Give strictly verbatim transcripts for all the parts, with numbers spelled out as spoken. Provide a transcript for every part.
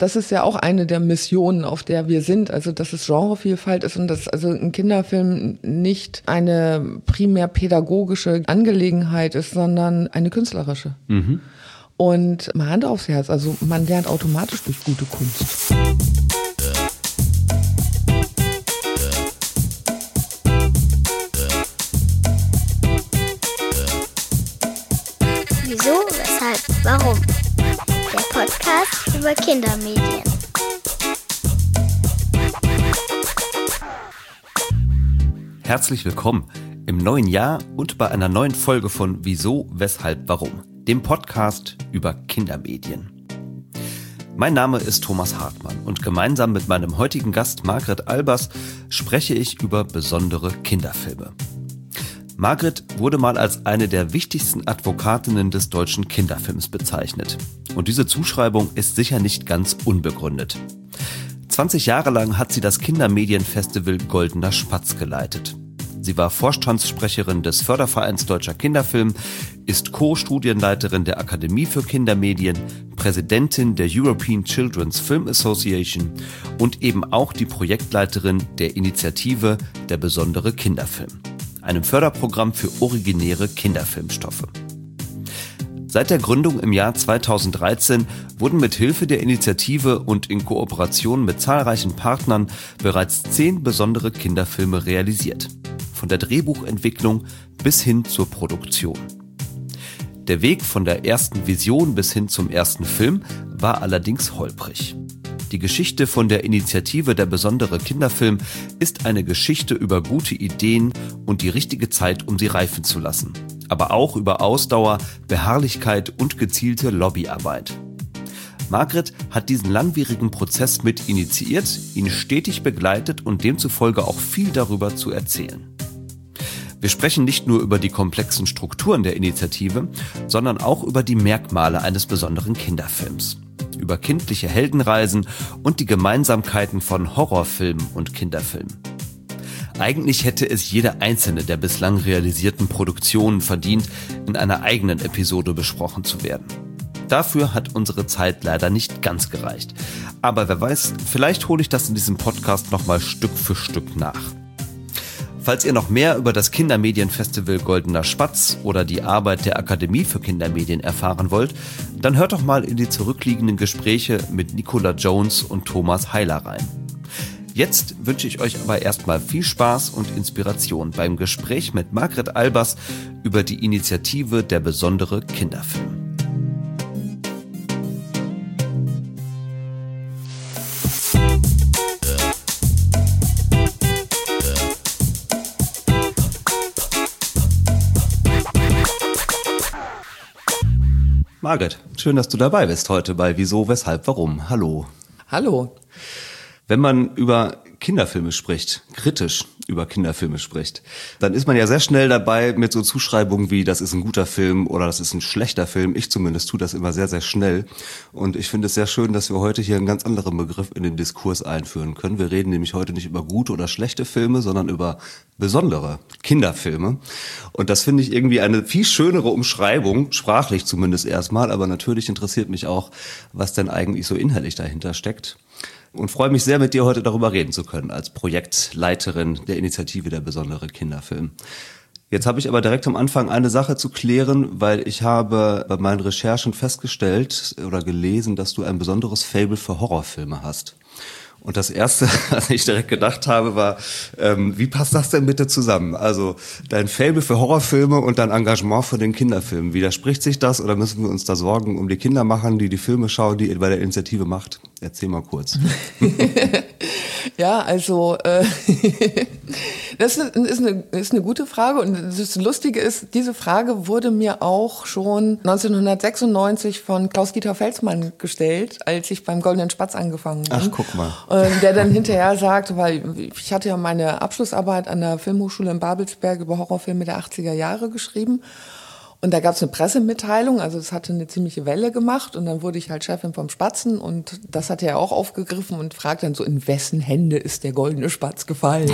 das ist ja auch eine der Missionen, auf der wir sind, also dass es Genrevielfalt ist und dass also ein Kinderfilm nicht eine primär pädagogische Angelegenheit ist, sondern eine künstlerische. Mhm. Und mal Hand aufs Herz, also man lernt automatisch durch gute Kunst. Wieso, weshalb, warum? Der Podcast über Kindermedien. Herzlich willkommen im neuen Jahr und bei einer neuen Folge von Wieso, weshalb, warum? Dem Podcast über Kindermedien. Mein Name ist Thomas Hartmann und gemeinsam mit meinem heutigen Gast Margret Albers spreche ich über besondere Kinderfilme. Margret wurde mal als eine der wichtigsten Advokatinnen des deutschen Kinderfilms bezeichnet. Und diese Zuschreibung ist sicher nicht ganz unbegründet. zwanzig Jahre lang hat sie das Kindermedienfestival Goldener Spatz geleitet. Sie war Vorstandssprecherin des Fördervereins Deutscher Kinderfilm, ist Co-Studienleiterin der Akademie für Kindermedien, Präsidentin der European Children's Film Association und eben auch die Projektleiterin der Initiative Der besondere Kinderfilm, einem Förderprogramm für originäre Kinderfilmstoffe. Seit der Gründung im Jahr zweitausenddreizehn wurden mit Hilfe der Initiative und in Kooperation mit zahlreichen Partnern bereits zehn besondere Kinderfilme realisiert. Von der Drehbuchentwicklung bis hin zur Produktion. Der Weg von der ersten Vision bis hin zum ersten Film war allerdings holprig. Die Geschichte von der Initiative Der besondere Kinderfilm ist eine Geschichte über gute Ideen und die richtige Zeit, um sie reifen zu lassen. Aber auch über Ausdauer, Beharrlichkeit und gezielte Lobbyarbeit. Margret hat diesen langwierigen Prozess mit initiiert, ihn stetig begleitet und demzufolge auch viel darüber zu erzählen. Wir sprechen nicht nur über die komplexen Strukturen der Initiative, sondern auch über die Merkmale eines besonderen Kinderfilms. Über kindliche Heldenreisen und die Gemeinsamkeiten von Horrorfilmen und Kinderfilmen. Eigentlich hätte es jede einzelne der bislang realisierten Produktionen verdient, in einer eigenen Episode besprochen zu werden. Dafür hat unsere Zeit leider nicht ganz gereicht. Aber wer weiß, vielleicht hole ich das in diesem Podcast nochmal Stück für Stück nach. Falls ihr noch mehr über das Kindermedienfestival Goldener Spatz oder die Arbeit der Akademie für Kindermedien erfahren wollt, dann hört doch mal in die zurückliegenden Gespräche mit Nicola Jones und Thomas Heiler rein. Jetzt wünsche ich euch aber erstmal viel Spaß und Inspiration beim Gespräch mit Margret Albers über die Initiative Der besondere Kinderfilm. Margret, schön, dass du dabei bist heute bei Wieso, weshalb, warum. Hallo. Hallo. Wenn man über Kinderfilme spricht, kritisch über Kinderfilme spricht, dann ist man ja sehr schnell dabei mit so Zuschreibungen wie, das ist ein guter Film oder das ist ein schlechter Film. Ich zumindest tue das immer sehr, sehr schnell. Und ich finde es sehr schön, dass wir heute hier einen ganz anderen Begriff in den Diskurs einführen können. Wir reden nämlich heute nicht über gute oder schlechte Filme, sondern über besondere Kinderfilme. Und das finde ich irgendwie eine viel schönere Umschreibung, sprachlich zumindest erstmal. Aber natürlich interessiert mich auch, was denn eigentlich so inhaltlich dahinter steckt. Und freue mich sehr, mit dir heute darüber reden zu können, als Projektleiterin der Initiative Der besondere Kinderfilm. Jetzt habe ich aber direkt am Anfang eine Sache zu klären, weil ich habe bei meinen Recherchen festgestellt oder gelesen, dass du ein besonderes Faible für Horrorfilme hast. Und das Erste, was ich direkt gedacht habe, war, ähm, wie passt das denn bitte zusammen? Also dein Faible für Horrorfilme und dein Engagement für den Kinderfilm. Widerspricht sich das oder müssen wir uns da Sorgen um die Kinder machen, die die Filme schauen, die ihr bei der Initiative macht? Erzähl mal kurz. Ja, also äh, das ist eine, ist eine gute Frage und das Lustige ist, diese Frage wurde mir auch schon neunzehnhundertsechsundneunzig von Klaus-Dieter Felsmann gestellt, als ich beim Goldenen Spatz angefangen bin. Ach, guck mal. Äh, der dann hinterher sagte, weil ich hatte ja meine Abschlussarbeit an der Filmhochschule in Babelsberg über Horrorfilme der achtziger Jahre geschrieben. Und da gab es eine Pressemitteilung, also es hatte eine ziemliche Welle gemacht und dann wurde ich halt Chefin vom Spatzen und das hat er auch aufgegriffen und fragt dann so, in wessen Hände ist der Goldene Spatz gefallen?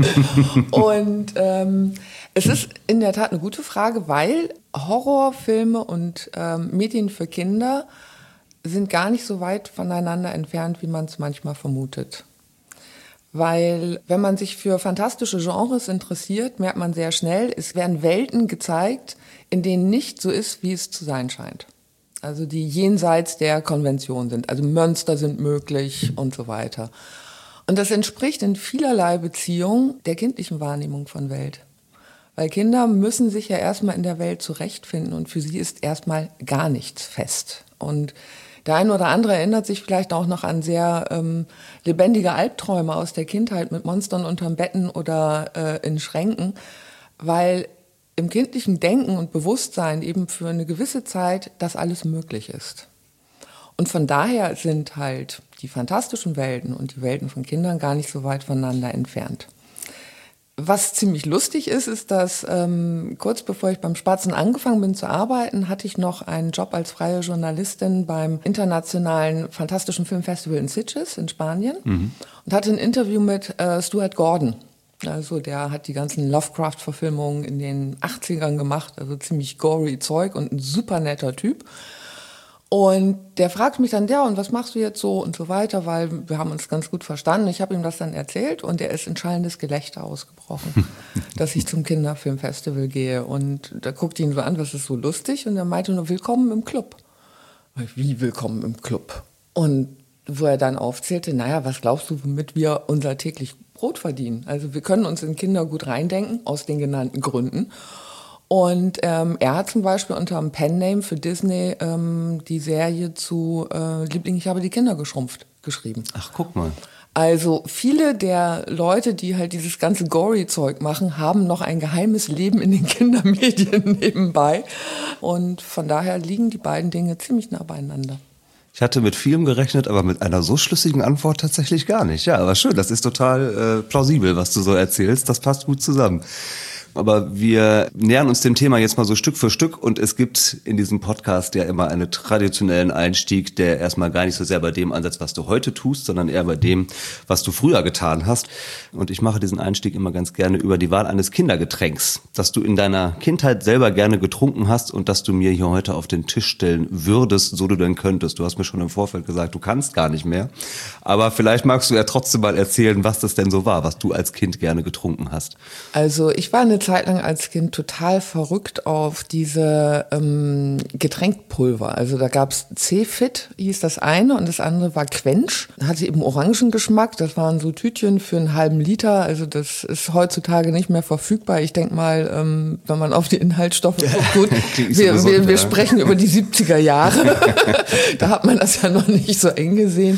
Und ähm, es ist in der Tat eine gute Frage, weil Horrorfilme und ähm, Medien für Kinder sind gar nicht so weit voneinander entfernt, wie man es manchmal vermutet. Weil wenn man sich für fantastische Genres interessiert, merkt man sehr schnell, es werden Welten gezeigt, in denen nicht so ist, wie es zu sein scheint. Also die jenseits der Konvention sind. Also Monster sind möglich und so weiter. Und das entspricht in vielerlei Beziehungen der kindlichen Wahrnehmung von Welt. Weil Kinder müssen sich ja erstmal in der Welt zurechtfinden und für sie ist erstmal gar nichts fest. Und der eine oder andere erinnert sich vielleicht auch noch an sehr ähm, lebendige Albträume aus der Kindheit mit Monstern unterm Betten oder äh, in Schränken, weil im kindlichen Denken und Bewusstsein eben für eine gewisse Zeit das alles möglich ist. Und von daher sind halt die fantastischen Welten und die Welten von Kindern gar nicht so weit voneinander entfernt. Was ziemlich lustig ist, ist, dass ähm, kurz bevor ich beim Spatzen angefangen bin zu arbeiten, hatte ich noch einen Job als freie Journalistin beim internationalen Fantastischen Filmfestival in Sitges in Spanien mhm. und hatte ein Interview mit äh, Stuart Gordon. Also der hat die ganzen Lovecraft-Verfilmungen in den achtzigern gemacht, also ziemlich gory Zeug und ein super netter Typ. Und der fragt mich dann, ja, und was machst du jetzt so und so weiter, weil wir haben uns ganz gut verstanden. Ich habe ihm das dann erzählt und er ist in schallendes Gelächter ausgebrochen, dass ich zum Kinderfilmfestival gehe. Und da guckte ihn so an, was ist so lustig? Und er meinte nur, willkommen im Club. Wie willkommen im Club? Und wo er dann aufzählte, naja, was glaubst du, womit wir unser täglich Brot verdienen? Also wir können uns in Kinder gut reindenken, aus den genannten Gründen. Und ähm, er hat zum Beispiel unter einem Pen-Name für Disney ähm, die Serie zu äh, Liebling, ich habe die Kinder geschrumpft geschrieben. Ach, guck mal. Also viele der Leute, die halt dieses ganze Gory-Zeug machen, haben noch ein geheimes Leben in den Kindermedien nebenbei. Und von daher liegen die beiden Dinge ziemlich nah beieinander. Ich hatte mit vielem gerechnet, aber mit einer so schlüssigen Antwort tatsächlich gar nicht. Ja, aber schön, das ist total äh, plausibel, was du so erzählst. Das passt gut zusammen. Aber wir nähern uns dem Thema jetzt mal so Stück für Stück und es gibt in diesem Podcast ja immer einen traditionellen Einstieg, der erstmal gar nicht so sehr bei dem ansetzt, was du heute tust, sondern eher bei dem, was du früher getan hast. Und ich mache diesen Einstieg immer ganz gerne über die Wahl eines Kindergetränks, das du in deiner Kindheit selber gerne getrunken hast und das du mir hier heute auf den Tisch stellen würdest, so du denn könntest. Du hast mir schon im Vorfeld gesagt, du kannst gar nicht mehr. Aber vielleicht magst du ja trotzdem mal erzählen, was das denn so war, was du als Kind gerne getrunken hast. Also ich war eine Zeit lang als Kind total verrückt auf diese ähm, Getränkpulver. Also da gab's C-Fit, hieß das eine, und das andere war Quench. Hatte eben Orangengeschmack. Das waren so Tütchen für einen halben Liter. Also das ist heutzutage nicht mehr verfügbar. Ich denke mal, ähm, wenn man auf die Inhaltsstoffe guckt, gut, wir, gesund, wir, wir ja. sprechen über die siebziger Jahre. Da hat man das ja noch nicht so eng gesehen.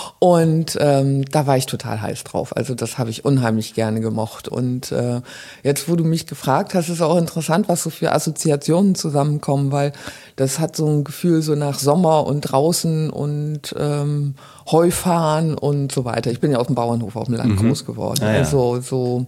Und ähm, da war ich total heiß drauf. Also das habe ich unheimlich gerne gemocht. Und äh, jetzt, wo du mich gefragt hast, ist auch interessant, was so für Assoziationen zusammenkommen, weil das hat so ein Gefühl so nach Sommer und draußen und ähm, Heufahren und so weiter. Ich bin ja auf dem Bauernhof auf dem Land mhm. groß geworden. Ah, ja. Also so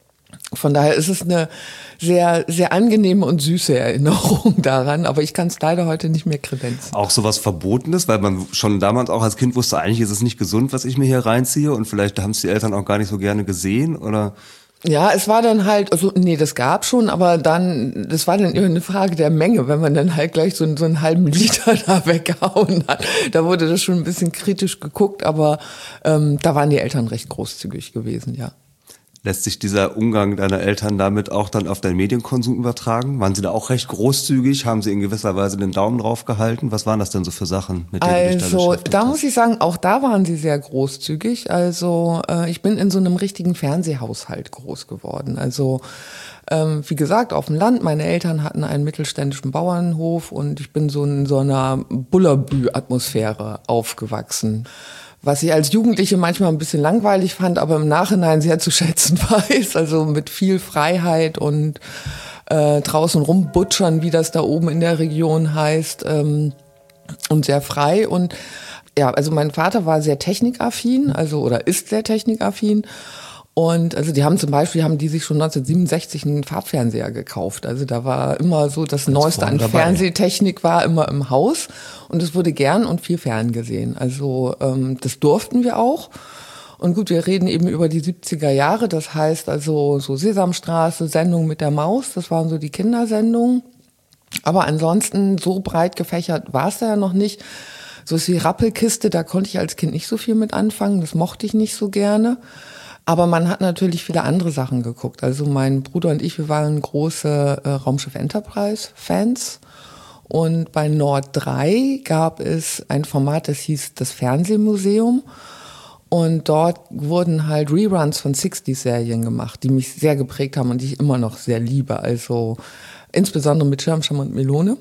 von daher ist es eine sehr, sehr angenehme und süße Erinnerung daran, aber ich kann es leider heute nicht mehr kredenzen. Auch sowas Verbotenes, weil man schon damals auch als Kind wusste, eigentlich ist es nicht gesund, was ich mir hier reinziehe und vielleicht haben es die Eltern auch gar nicht so gerne gesehen, oder? Ja, es war dann halt, also nee, das gab schon, aber dann, das war dann immer eine Frage der Menge, wenn man dann halt gleich so, so einen halben Liter da weggehauen hat. Da wurde das schon ein bisschen kritisch geguckt, aber ähm, da waren die Eltern recht großzügig gewesen, ja. Lässt sich dieser Umgang deiner Eltern damit auch dann auf deinen Medienkonsum übertragen? Waren sie da auch recht großzügig? Haben sie in gewisser Weise den Daumen drauf gehalten? Was waren das denn so für Sachen, mit denen du dich da beschäftigt hast? Also da muss ich sagen, auch da waren sie sehr großzügig. Also äh, ich bin in so einem richtigen Fernsehhaushalt groß geworden. Also ähm, wie gesagt, auf dem Land. Meine Eltern hatten einen mittelständischen Bauernhof und ich bin so in so einer Bullabü-Atmosphäre aufgewachsen. Was ich als Jugendliche manchmal ein bisschen langweilig fand, aber im Nachhinein sehr zu schätzen weiß. Also mit viel Freiheit und äh, draußen rumbutschern, wie das da oben in der Region heißt, ähm, und sehr frei. Und ja, also mein Vater war sehr technikaffin, also oder ist sehr technikaffin. Und also die haben zum Beispiel, haben die sich schon neunzehnhundertsiebenundsechzig einen Farbfernseher gekauft. Also da war immer so, das Neueste an Fernsehtechnik war immer im Haus und es wurde gern und viel ferngesehen. Also ähm, das durften wir auch. Und gut, wir reden eben über die siebziger Jahre, das heißt also so Sesamstraße, Sendung mit der Maus, das waren so die Kindersendungen. Aber ansonsten so breit gefächert war es da ja noch nicht. So was wie Rappelkiste, da konnte ich als Kind nicht so viel mit anfangen, das mochte ich nicht so gerne. Aber man hat natürlich viele andere Sachen geguckt. Also mein Bruder und ich, wir waren große äh, Raumschiff Enterprise-Fans. Und bei Nord drei gab es ein Format, das hieß das Fernsehmuseum. Und dort wurden halt Reruns von sechziger-Serien gemacht, die mich sehr geprägt haben und die ich immer noch sehr liebe. Also insbesondere mit Schirmscham und Melone.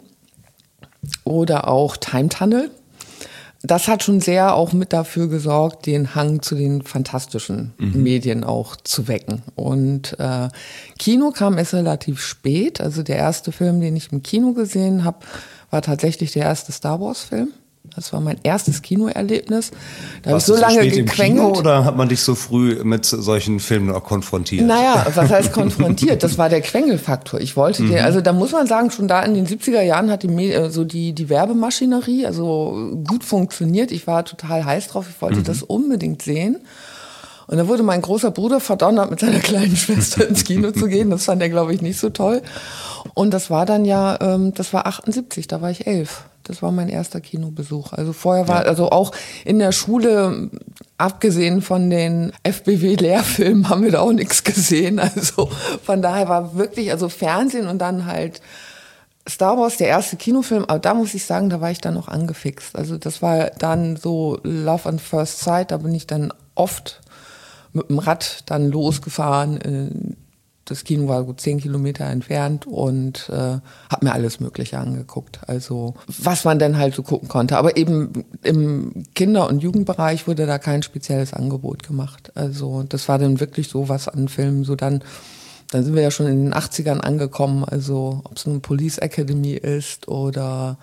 Oder auch Time Tunnel. Das hat schon sehr auch mit dafür gesorgt, den Hang zu den fantastischen mhm. Medien auch zu wecken. Und äh, Kino kam erst relativ spät. Also der erste Film, den ich im Kino gesehen habe, war tatsächlich der erste Star Wars Film. Das war mein erstes Kinoerlebnis. Da habe ich so lange gequengelt. Im Kino oder hat man dich so früh mit solchen Filmen auch konfrontiert? Naja, was heißt konfrontiert? Das war der Quengelfaktor. Ich wollte, mhm. den, also da muss man sagen, schon da in den siebziger Jahren hat die, so die, die Werbemaschinerie also gut funktioniert. Ich war total heiß drauf. Ich wollte mhm. das unbedingt sehen. Und dann wurde mein großer Bruder verdonnert, mit seiner kleinen Schwester ins Kino zu gehen. Das fand er, glaube ich, nicht so toll. Und das war dann ja, ähm, das war achtundsiebzig, da war ich elf. Das war mein erster Kinobesuch. Also vorher war, ja. also auch in der Schule, abgesehen von den F B W-Lehrfilmen, haben wir da auch nichts gesehen. Also von daher war wirklich, also Fernsehen und dann halt Star Wars, der erste Kinofilm. Aber da muss ich sagen, da war ich dann noch angefixt. Also das war dann so Love at First Sight. Da bin ich dann oft mit dem Rad dann losgefahren. Das Kino war gut zehn Kilometer entfernt und äh, habe mir alles Mögliche angeguckt. Also was man dann halt so gucken konnte. Aber eben im Kinder- und Jugendbereich wurde da kein spezielles Angebot gemacht. Also das war dann wirklich so was an Filmen. So dann, dann sind wir ja schon in den achtzigern angekommen. Also ob es nun Police Academy ist oder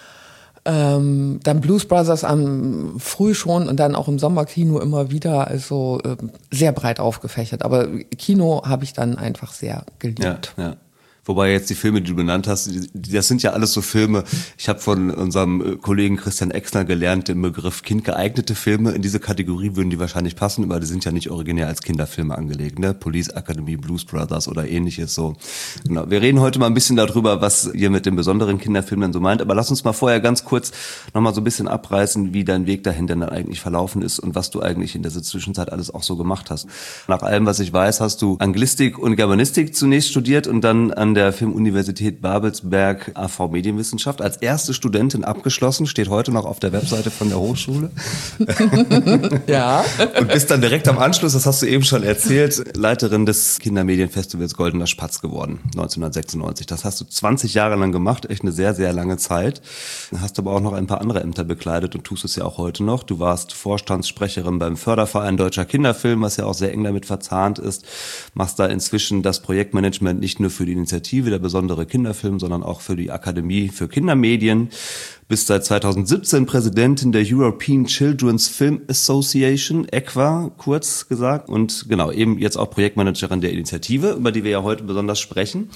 Ähm, dann Blues Brothers am früh schon und dann auch im Sommerkino immer wieder, also äh, sehr breit aufgefächert. Aber Kino habe ich dann einfach sehr geliebt. Ja, ja. Wobei jetzt die Filme, die du benannt hast, das sind ja alles so Filme. Ich habe von unserem Kollegen Christian Exner gelernt, den Begriff kindgeeignete Filme. In diese Kategorie würden die wahrscheinlich passen, aber die sind ja nicht originär als Kinderfilme angelegt, ne? Police Academy, Blues Brothers oder ähnliches so. Genau. Wir reden heute mal ein bisschen darüber, was ihr mit den besonderen Kinderfilmen so meint. Aber lass uns mal vorher ganz kurz nochmal so ein bisschen abreißen, wie dein Weg dahin denn dann eigentlich verlaufen ist und was du eigentlich in dieser Zwischenzeit alles auch so gemacht hast. Nach allem, was ich weiß, hast du Anglistik und Germanistik zunächst studiert und dann an der Filmuniversität Babelsberg A V Medienwissenschaft als erste Studentin abgeschlossen, steht heute noch auf der Webseite von der Hochschule. Ja. Und bist dann direkt am Anschluss, das hast du eben schon erzählt, Leiterin des Kindermedienfestivals Goldener Spatz geworden, neunzehnhundertsechsundneunzig. Das hast du zwanzig Jahre lang gemacht, echt eine sehr, sehr lange Zeit. Hast aber auch noch ein paar andere Ämter bekleidet und tust es ja auch heute noch. Du warst Vorstandssprecherin beim Förderverein Deutscher Kinderfilm, was ja auch sehr eng damit verzahnt ist. Machst da inzwischen das Projektmanagement nicht nur für die Initiative der besondere Kinderfilm, sondern auch für die Akademie für Kindermedien. Bist seit zweitausendsiebzehn Präsidentin der European Children's Film Association, E Q A, kurz gesagt. Und genau, eben jetzt auch Projektmanagerin der Initiative, über die wir ja heute besonders sprechen.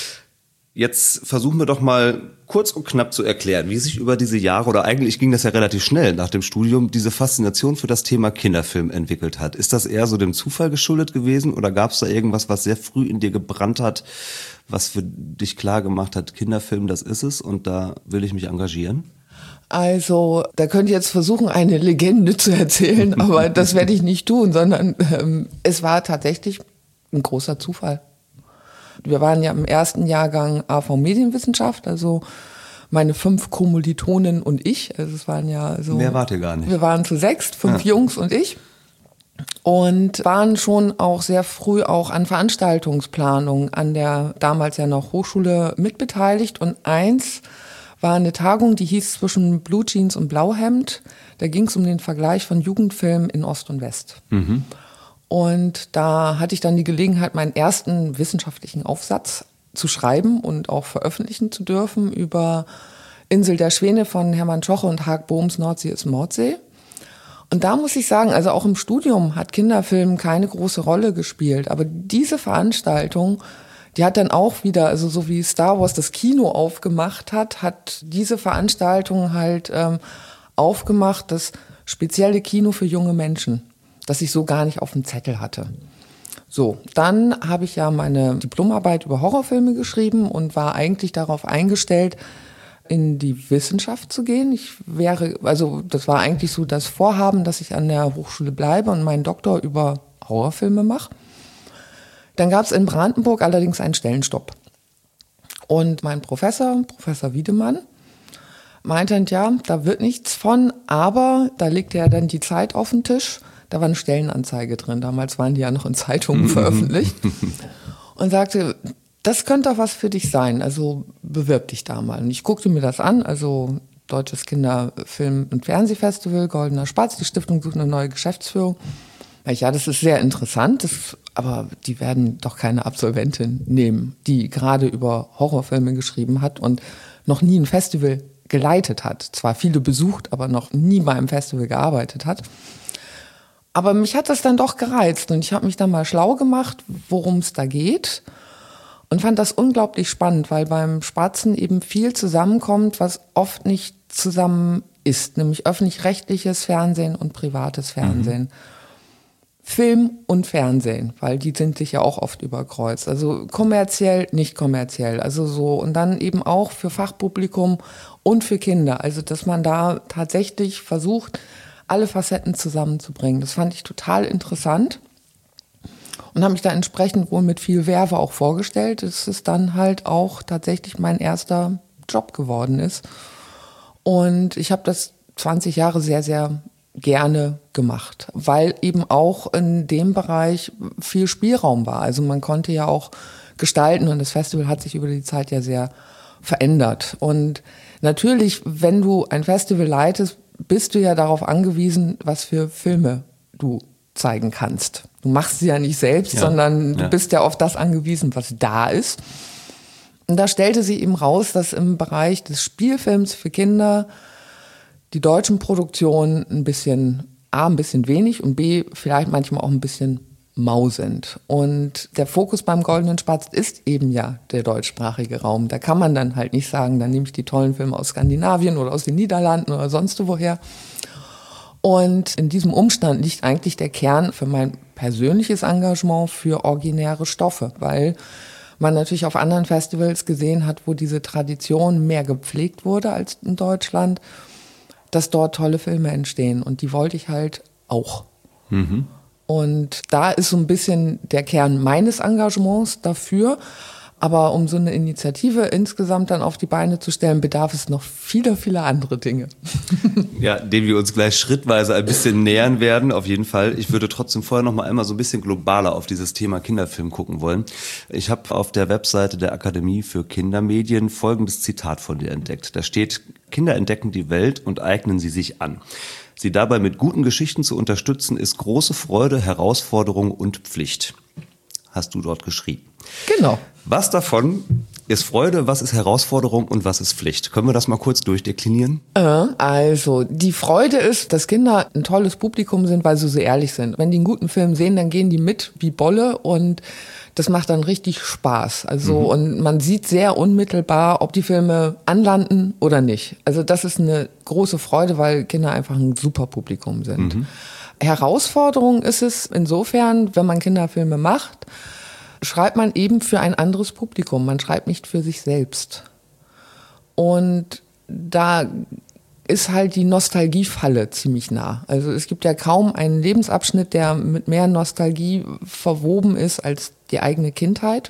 Jetzt versuchen wir doch mal kurz und knapp zu erklären, wie sich über diese Jahre, oder eigentlich ging das ja relativ schnell nach dem Studium, diese Faszination für das Thema Kinderfilm entwickelt hat. Ist das eher so dem Zufall geschuldet gewesen oder gab es da irgendwas, was sehr früh in dir gebrannt hat, was für dich klar gemacht hat, Kinderfilm, das ist es und da will ich mich engagieren? Also, da könnte ich jetzt versuchen, eine Legende zu erzählen, aber das werde ich nicht tun, sondern ähm, es war tatsächlich ein großer Zufall. Wir waren ja im ersten Jahrgang A V Medienwissenschaft, also meine fünf Kommilitonen und ich. Also es waren ja so. Mehr wart ihr gar nicht. Wir waren zu sechst, fünf ja. Jungs und ich. Und waren schon auch sehr früh auch an Veranstaltungsplanung an der damals ja noch Hochschule mitbeteiligt. Und eins war eine Tagung, die hieß zwischen Blue Jeans und Blauhemd. Da ging es um den Vergleich von Jugendfilmen in Ost und West. Mhm. Und da hatte ich dann die Gelegenheit, meinen ersten wissenschaftlichen Aufsatz zu schreiben und auch veröffentlichen zu dürfen über Insel der Schwäne von Hermann Schoche und Haag Bohms Nordsee ist Mordsee. Und da muss ich sagen, also auch im Studium hat Kinderfilm keine große Rolle gespielt. Aber diese Veranstaltung, die hat dann auch wieder, also so wie Star Wars das Kino aufgemacht hat, hat diese Veranstaltung halt ähm, aufgemacht, das spezielle Kino für junge Menschen, das ich so gar nicht auf dem Zettel hatte. So, dann habe ich ja meine Diplomarbeit über Horrorfilme geschrieben und war eigentlich darauf eingestellt, in die Wissenschaft zu gehen. Ich wäre, also das war eigentlich so das Vorhaben, dass ich an der Hochschule bleibe und meinen Doktor über Horrorfilme mache. Dann gab es in Brandenburg allerdings einen Stellenstopp. Und mein Professor, Professor Wiedemann, meinte, ja, da wird nichts von, aber da legte er dann die Zeit auf den Tisch. Da war eine Stellenanzeige drin. Damals waren die ja noch in Zeitungen veröffentlicht. Und sagte, das könnte doch was für dich sein. Also bewirb dich da mal. Und ich guckte mir das an. Also Deutsches Kinderfilm- und Fernsehfestival, Goldener Spatz. Die Stiftung sucht eine neue Geschäftsführung. Ja, das ist sehr interessant. Das, aber die werden doch keine Absolventin nehmen, die gerade über Horrorfilme geschrieben hat und noch nie ein Festival geleitet hat. Zwar viele besucht, aber noch nie bei einem Festival gearbeitet hat. Aber mich hat das dann doch gereizt und ich habe mich dann mal schlau gemacht, worum es da geht und fand das unglaublich spannend, weil beim Spatzen eben viel zusammenkommt, was oft nicht zusammen ist, nämlich öffentlich-rechtliches Fernsehen und privates Fernsehen. Mhm. Film und Fernsehen, weil die sind sich ja auch oft überkreuzt. Also kommerziell, nicht kommerziell. Also so und dann eben auch für Fachpublikum und für Kinder. Also dass man da tatsächlich versucht, alle Facetten zusammenzubringen. Das fand ich total interessant und habe mich da entsprechend wohl mit viel Werbe auch vorgestellt, dass es dann halt auch tatsächlich mein erster Job geworden ist. Und ich habe das zwanzig Jahre sehr, sehr gerne gemacht, weil eben auch in dem Bereich viel Spielraum war. Also man konnte ja auch gestalten und das Festival hat sich über die Zeit ja sehr verändert. Und natürlich, wenn du ein Festival leitest, bist du ja darauf angewiesen, was für Filme du zeigen kannst. Du machst sie ja nicht selbst, ja, sondern du ja. bist ja auf das angewiesen, was da ist. Und da stellte sie eben raus, dass im Bereich des Spielfilms für Kinder die deutschen Produktionen ein bisschen, A, ein bisschen wenig und B, vielleicht manchmal auch ein bisschen mau sind. Und der Fokus beim Goldenen Spatz ist eben ja der deutschsprachige Raum. Da kann man dann halt nicht sagen, dann nehme ich die tollen Filme aus Skandinavien oder aus den Niederlanden oder sonst woher. Und in diesem Umstand liegt eigentlich der Kern für mein persönliches Engagement für originäre Stoffe, weil man natürlich auf anderen Festivals gesehen hat, wo diese Tradition mehr gepflegt wurde als in Deutschland, dass dort tolle Filme entstehen. Und die wollte ich halt auch. Mhm. Und da ist so ein bisschen der Kern meines Engagements dafür. Aber um so eine Initiative insgesamt dann auf die Beine zu stellen, bedarf es noch viele, viele andere Dinge. Ja, denen wir uns gleich schrittweise ein bisschen nähern werden, auf jeden Fall. Ich würde trotzdem vorher noch mal einmal so ein bisschen globaler auf dieses Thema Kinderfilm gucken wollen. Ich habe auf der Webseite der Akademie für Kindermedien folgendes Zitat von dir entdeckt. Da steht: Kinder entdecken die Welt und eignen sie sich an. Sie dabei mit guten Geschichten zu unterstützen, ist große Freude, Herausforderung und Pflicht. Hast du dort geschrieben. Genau. Was davon ist Freude, was ist Herausforderung und was ist Pflicht? Können wir das mal kurz durchdeklinieren? Also, die Freude ist, dass Kinder ein tolles Publikum sind, weil sie so ehrlich sind. Wenn die einen guten Film sehen, dann gehen die mit wie Bolle und das macht dann richtig Spaß. Also, mhm. und man sieht sehr unmittelbar, ob die Filme anlanden oder nicht. Also, das ist eine große Freude, weil Kinder einfach ein super Publikum sind. Mhm. Herausforderung ist es insofern, wenn man Kinderfilme macht, schreibt man eben für ein anderes Publikum. Man schreibt nicht für sich selbst. Und da ist halt die Nostalgiefalle ziemlich nah. Also es gibt ja kaum einen Lebensabschnitt, der mit mehr Nostalgie verwoben ist als die eigene Kindheit.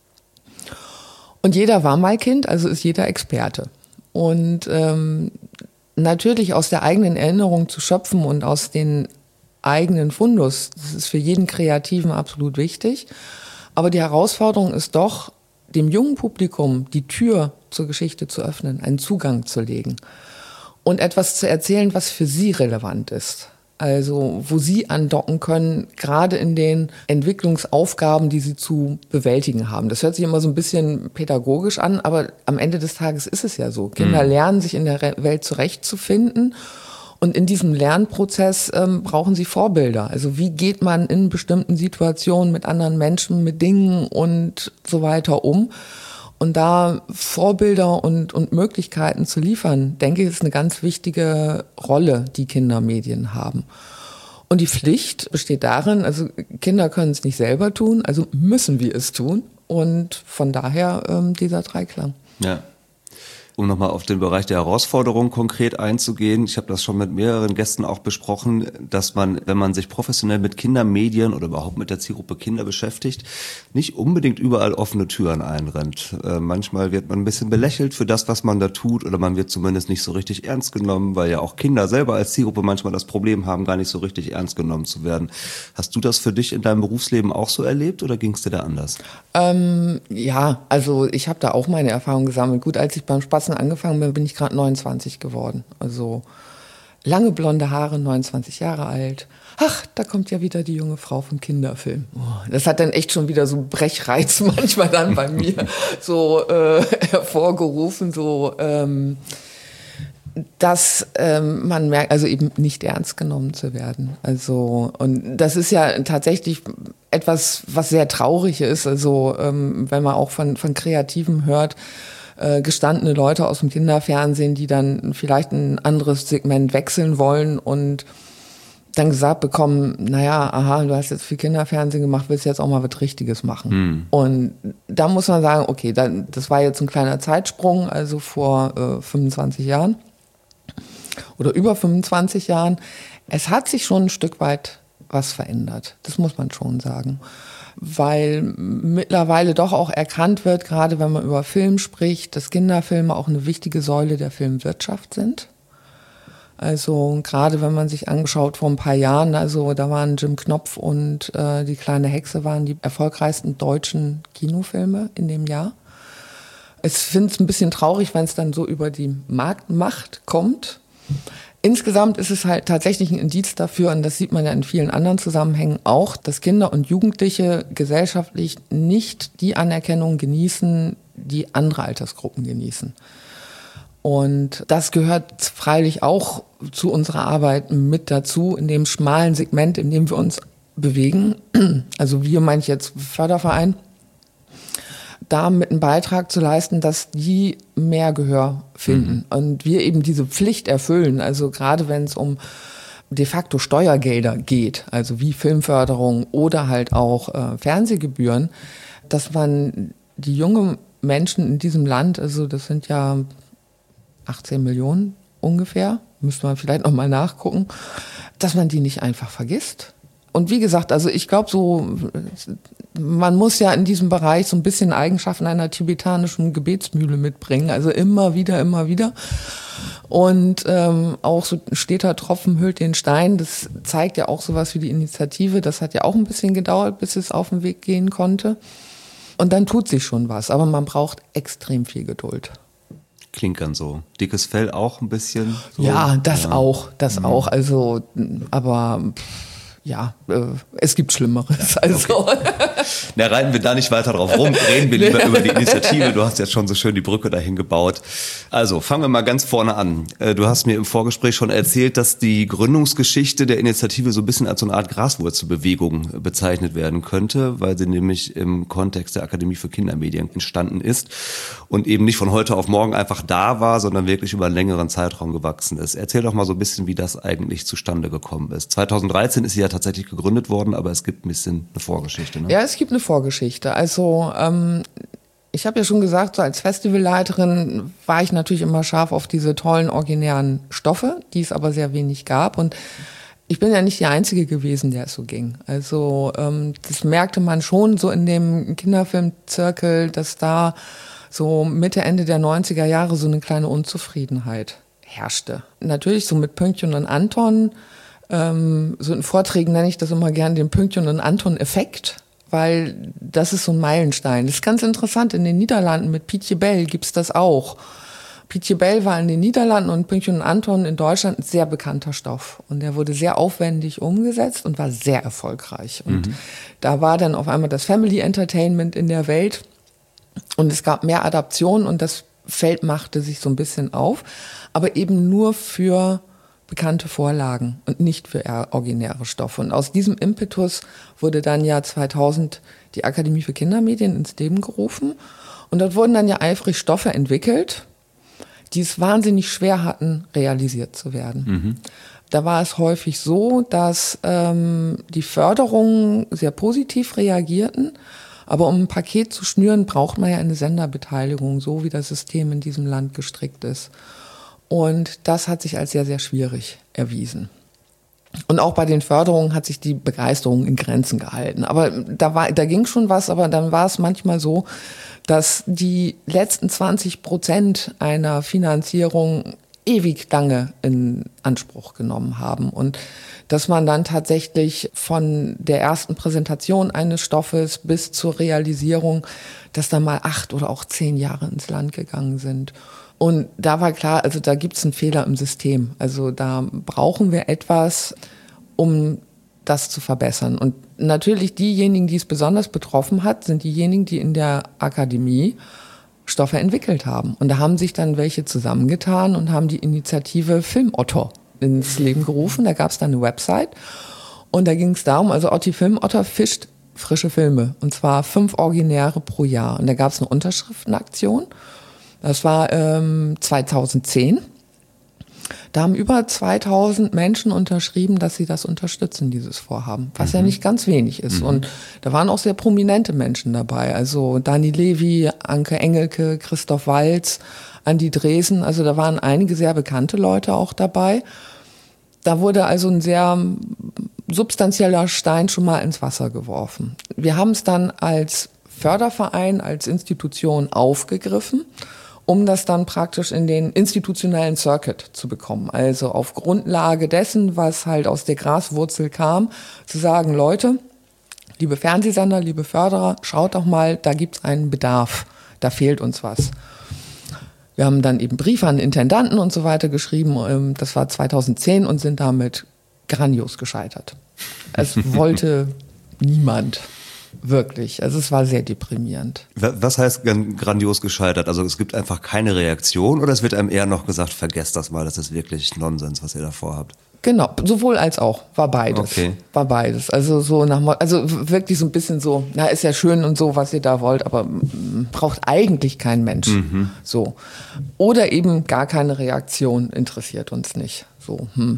Und jeder war mal Kind, also ist jeder Experte. Und ähm, natürlich aus der eigenen Erinnerung zu schöpfen und aus den eigenen Fundus, das ist für jeden Kreativen absolut wichtig. Aber die Herausforderung ist doch, dem jungen Publikum die Tür zur Geschichte zu öffnen, einen Zugang zu legen und etwas zu erzählen, was für sie relevant ist. Also wo sie andocken können, gerade in den Entwicklungsaufgaben, die sie zu bewältigen haben. Das hört sich immer so ein bisschen pädagogisch an, aber am Ende des Tages ist es ja so. Kinder mhm. lernen, sich in der Welt zurechtzufinden. Und in diesem Lernprozess ähm, brauchen sie Vorbilder. Also wie geht man in bestimmten Situationen mit anderen Menschen, mit Dingen und so weiter um? Und da Vorbilder und, und Möglichkeiten zu liefern, denke ich, ist eine ganz wichtige Rolle, die Kindermedien haben. Und die Pflicht besteht darin, also Kinder können es nicht selber tun, also müssen wir es tun. Und von daher ähm, dieser Dreiklang. Ja. Um nochmal auf den Bereich der Herausforderung konkret einzugehen, ich habe das schon mit mehreren Gästen auch besprochen, dass man, wenn man sich professionell mit Kindermedien oder überhaupt mit der Zielgruppe Kinder beschäftigt, nicht unbedingt überall offene Türen einrennt. Äh, manchmal wird man ein bisschen belächelt für das, was man da tut, oder man wird zumindest nicht so richtig ernst genommen, weil ja auch Kinder selber als Zielgruppe manchmal das Problem haben, gar nicht so richtig ernst genommen zu werden. Hast du das für dich in deinem Berufsleben auch so erlebt oder ging es dir da anders? Ähm, ja, also ich habe da auch meine Erfahrungen gesammelt. Gut, als ich beim Spatzen angefangen bin, bin ich gerade neunundzwanzig geworden. Also lange blonde Haare, neunundzwanzig Jahre alt. Ach, da kommt ja wieder die junge Frau vom Kinderfilm. Oh, das hat dann echt schon wieder so einen Brechreiz manchmal dann bei mir so äh, hervorgerufen, so ähm, dass ähm, man merkt, also eben nicht ernst genommen zu werden. Also, und das ist ja tatsächlich etwas, was sehr traurig ist. Also, ähm, wenn man auch von, von Kreativen hört, äh, gestandene Leute aus dem Kinderfernsehen, die dann vielleicht ein anderes Segment wechseln wollen und dann gesagt bekommen, naja, aha, du hast jetzt viel Kinderfernsehen gemacht, willst jetzt auch mal was Richtiges machen. Hm. Und da muss man sagen, okay, dann, das war jetzt ein kleiner Zeitsprung, also vor äh, fünfundzwanzig Jahren. Oder über fünfundzwanzig Jahren. Es hat sich schon ein Stück weit was verändert. Das muss man schon sagen. Weil mittlerweile doch auch erkannt wird, gerade wenn man über Film spricht, dass Kinderfilme auch eine wichtige Säule der Filmwirtschaft sind. Also gerade wenn man sich angeschaut vor ein paar Jahren, also da waren Jim Knopf und äh, Die kleine Hexe waren die erfolgreichsten deutschen Kinofilme in dem Jahr. Ich finde es ein bisschen traurig, wenn es dann so über die Marktmacht kommt. Insgesamt ist es halt tatsächlich ein Indiz dafür, und das sieht man ja in vielen anderen Zusammenhängen auch, dass Kinder und Jugendliche gesellschaftlich nicht die Anerkennung genießen, die andere Altersgruppen genießen. Und das gehört freilich auch zu unserer Arbeit mit dazu, in dem schmalen Segment, in dem wir uns bewegen. Also wir, meine ich jetzt Förderverein, da mit einem Beitrag zu leisten, dass die mehr Gehör finden. Mhm. Und wir eben diese Pflicht erfüllen. Also gerade wenn es um de facto Steuergelder geht, also wie Filmförderung oder halt auch äh, Fernsehgebühren, dass man die jungen Menschen in diesem Land, also das sind ja achtzehn Millionen ungefähr, müsste man vielleicht nochmal nachgucken, dass man die nicht einfach vergisst. Und wie gesagt, also ich glaube so, man muss ja in diesem Bereich so ein bisschen Eigenschaften einer tibetanischen Gebetsmühle mitbringen, also immer wieder, immer wieder. Und ähm, auch so ein steter Tropfen hüllt den Stein, das zeigt ja auch sowas wie die Initiative, das hat ja auch ein bisschen gedauert, bis es auf den Weg gehen konnte. Und dann tut sich schon was, aber man braucht extrem viel Geduld. Klingt dann so. Dickes Fell auch ein bisschen? So. Ja, das ja. auch, das mhm. auch, also, aber... Ja, äh, es gibt Schlimmeres. Also. Okay. Na, reiten wir da nicht weiter drauf rum, reden wir lieber über die Initiative. Du hast jetzt schon so schön die Brücke dahin gebaut. Also, fangen wir mal ganz vorne an. Du hast mir im Vorgespräch schon erzählt, dass die Gründungsgeschichte der Initiative so ein bisschen als so eine Art Graswurzelbewegung bezeichnet werden könnte, weil sie nämlich im Kontext der Akademie für Kindermedien entstanden ist und eben nicht von heute auf morgen einfach da war, sondern wirklich über einen längeren Zeitraum gewachsen ist. Erzähl doch mal so ein bisschen, wie das eigentlich zustande gekommen ist. zweitausenddreizehn ist sie ja tatsächlich gegründet worden, aber es gibt ein bisschen eine Vorgeschichte. Ne? Ja, es gibt eine Vorgeschichte. Also ähm, ich habe ja schon gesagt, so als Festivalleiterin war ich natürlich immer scharf auf diese tollen, originären Stoffe, die es aber sehr wenig gab. Und ich bin ja nicht die Einzige gewesen, der es so ging. Also ähm, das merkte man schon so in dem Kinderfilmzirkel, dass da so Mitte, Ende der neunziger Jahre so eine kleine Unzufriedenheit herrschte. Natürlich so mit Pünktchen und Anton. Ähm, so in Vorträgen nenne ich das immer gern den Pünktchen und Anton-Effekt, weil das ist so ein Meilenstein. Das ist ganz interessant, in den Niederlanden mit Pietje Bell gibt's das auch. Pietje Bell war in den Niederlanden und Pünktchen und Anton in Deutschland ein sehr bekannter Stoff. Und der wurde sehr aufwendig umgesetzt und war sehr erfolgreich. Und mhm. da war dann auf einmal das Family Entertainment in der Welt und es gab mehr Adaptionen und das Feld machte sich so ein bisschen auf, aber eben nur für bekannte Vorlagen und nicht für originäre Stoffe. Und aus diesem Impetus wurde dann ja zweitausend die Akademie für Kindermedien ins Leben gerufen. Und dort wurden dann ja eifrig Stoffe entwickelt, die es wahnsinnig schwer hatten, realisiert zu werden. Mhm. Da war es häufig so, dass ähm, die Förderungen sehr positiv reagierten Aber um ein Paket zu schnüren, braucht man ja eine Senderbeteiligung, so wie das System in diesem Land gestrickt ist. Und das hat sich als sehr, sehr schwierig erwiesen. Und auch bei den Förderungen hat sich die Begeisterung in Grenzen gehalten. Aber da war, da ging schon was, aber dann war es manchmal so, dass die letzten zwanzig Prozent einer Finanzierung ewig lange in Anspruch genommen haben. Und dass man dann tatsächlich von der ersten Präsentation eines Stoffes bis zur Realisierung, dass da mal acht oder auch zehn Jahre ins Land gegangen sind. Und da war klar, also da gibt es einen Fehler im System. Also da brauchen wir etwas, um das zu verbessern. Und natürlich diejenigen, die es besonders betroffen hat, sind diejenigen, die in der Akademie Stoffe entwickelt haben. Und da haben sich dann welche zusammengetan und haben die Initiative Filmotter ins Leben gerufen. Da gab es dann eine Website und da ging es darum, also Otti Filmotter fischt frische Filme und zwar fünf Originäre pro Jahr. Und da gab es eine Unterschriftenaktion. Das war ähm, zweitausendzehn. Da haben über zweitausend Menschen unterschrieben, dass sie das unterstützen, dieses Vorhaben, was mhm. ja nicht ganz wenig ist. Mhm. Und da waren auch sehr prominente Menschen dabei, also Dani Levy, Anke Engelke, Christoph Waltz, Andi Dresen, also da waren einige sehr bekannte Leute auch dabei. Da wurde also ein sehr substanzieller Stein schon mal ins Wasser geworfen. Wir haben es dann als Förderverein, als Institution aufgegriffen, um das dann praktisch in den institutionellen Circuit zu bekommen. Also auf Grundlage dessen, was halt aus der Graswurzel kam, zu sagen, Leute, liebe Fernsehsender, liebe Förderer, schaut doch mal, da gibt's einen Bedarf, da fehlt uns was. Wir haben dann eben Briefe an Intendanten und so weiter geschrieben, das war zweitausendzehn und sind damit grandios gescheitert. Es wollte niemand. Wirklich. Also es war sehr deprimierend. Was heißt grandios gescheitert? Also es gibt einfach keine Reaktion oder es wird einem eher noch gesagt, vergesst das mal, das ist wirklich Nonsens, was ihr da vorhabt? Genau, sowohl als auch. War beides. Okay. War beides. Also so nach, also wirklich so ein bisschen so, na, ist ja schön und so, was ihr da wollt, aber braucht eigentlich kein Mensch. Mhm. So. Oder eben gar keine Reaktion, interessiert uns nicht. So, hm.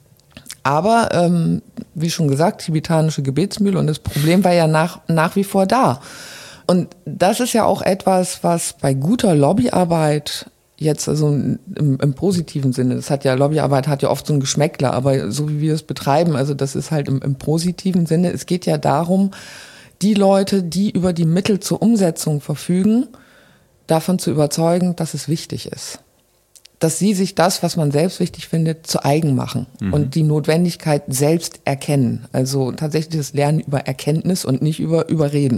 Aber, ähm, wie schon gesagt, tibetanische Gebetsmühle und das Problem war ja nach, nach wie vor da. Und das ist ja auch etwas, was bei guter Lobbyarbeit jetzt, also im, im positiven Sinne, das hat ja, Lobbyarbeit hat ja oft so ein Geschmäckler, aber so wie wir es betreiben, also das ist halt im, im positiven Sinne, es geht ja darum, die Leute, die über die Mittel zur Umsetzung verfügen, davon zu überzeugen, dass es wichtig ist. Dass sie sich das, was man selbst wichtig findet, zu eigen machen mhm. und die Notwendigkeit selbst erkennen. Also tatsächlich das Lernen über Erkenntnis und nicht über Überreden.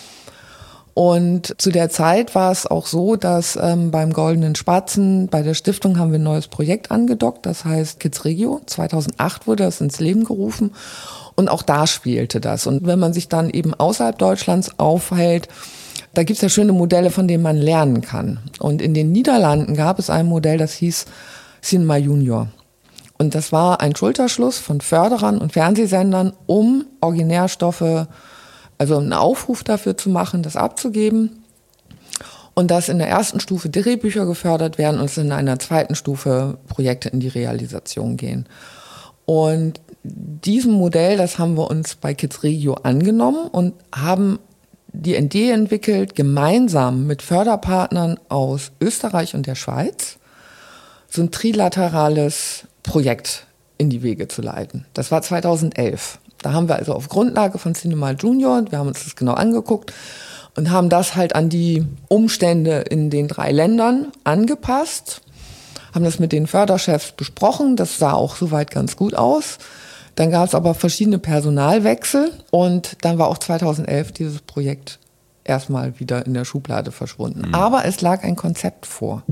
Und zu der Zeit war es auch so, dass ähm, beim Goldenen Spatzen, bei der Stiftung haben wir ein neues Projekt angedockt, das heißt Kids Regio. zweitausendacht wurde das ins Leben gerufen und auch da spielte das. Und wenn man sich dann eben außerhalb Deutschlands aufhält, da gibt's ja schöne Modelle, von denen man lernen kann. Und in den Niederlanden gab es ein Modell, das hieß Cinema Junior. Und das war ein Schulterschluss von Förderern und Fernsehsendern, um Originärstoffe, also einen Aufruf dafür zu machen, das abzugeben. Und dass in der ersten Stufe Drehbücher gefördert werden und es in einer zweiten Stufe Projekte in die Realisation gehen. Und diesem Modell, das haben wir uns bei Kids Regio angenommen und haben die Idee entwickelt, gemeinsam mit Förderpartnern aus Österreich und der Schweiz so ein trilaterales Projekt in die Wege zu leiten. Das war zweitausendelf. Da haben wir also auf Grundlage von Cinema Junior, wir haben uns das genau angeguckt und haben das halt an die Umstände in den drei Ländern angepasst, haben das mit den Förderchefs besprochen, das sah auch soweit ganz gut aus. Dann gab es aber verschiedene Personalwechsel und dann war auch zweitausendelf dieses Projekt erstmal wieder in der Schublade verschwunden. Mhm. Aber es lag ein Konzept vor.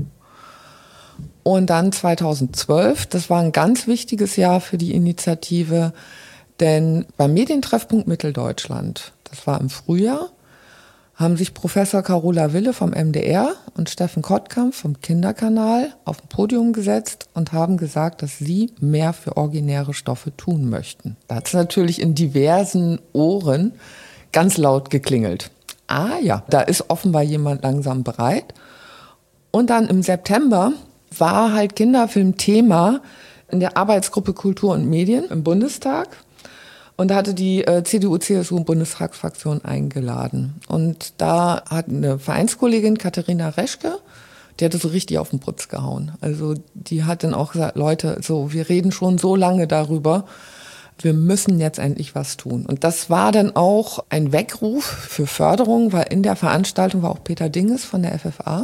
Und dann zweitausendzwölf, das war ein ganz wichtiges Jahr für die Initiative, denn beim Medientreffpunkt Mitteldeutschland, das war im Frühjahr, haben sich Professor Carola Wille vom M D R und Steffen Kottkamp vom Kinderkanal auf ein Podium gesetzt und haben gesagt, dass sie mehr für originäre Stoffe tun möchten. Da hat es natürlich in diversen Ohren ganz laut geklingelt. Ah ja, da ist offenbar jemand langsam bereit. Und dann im September war halt Kinderfilm Thema in der Arbeitsgruppe Kultur und Medien im Bundestag. Und da hatte die äh, C D U-C S U-Bundestagsfraktion eingeladen. Und da hat eine Vereinskollegin, Katharina Reschke, die hatte so richtig auf den Putz gehauen. Also die hat dann auch gesagt, Leute, so, wir reden schon so lange darüber, wir müssen jetzt endlich was tun. Und das war dann auch ein Weckruf für Förderung, weil in der Veranstaltung war auch Peter Dinges von der F F A.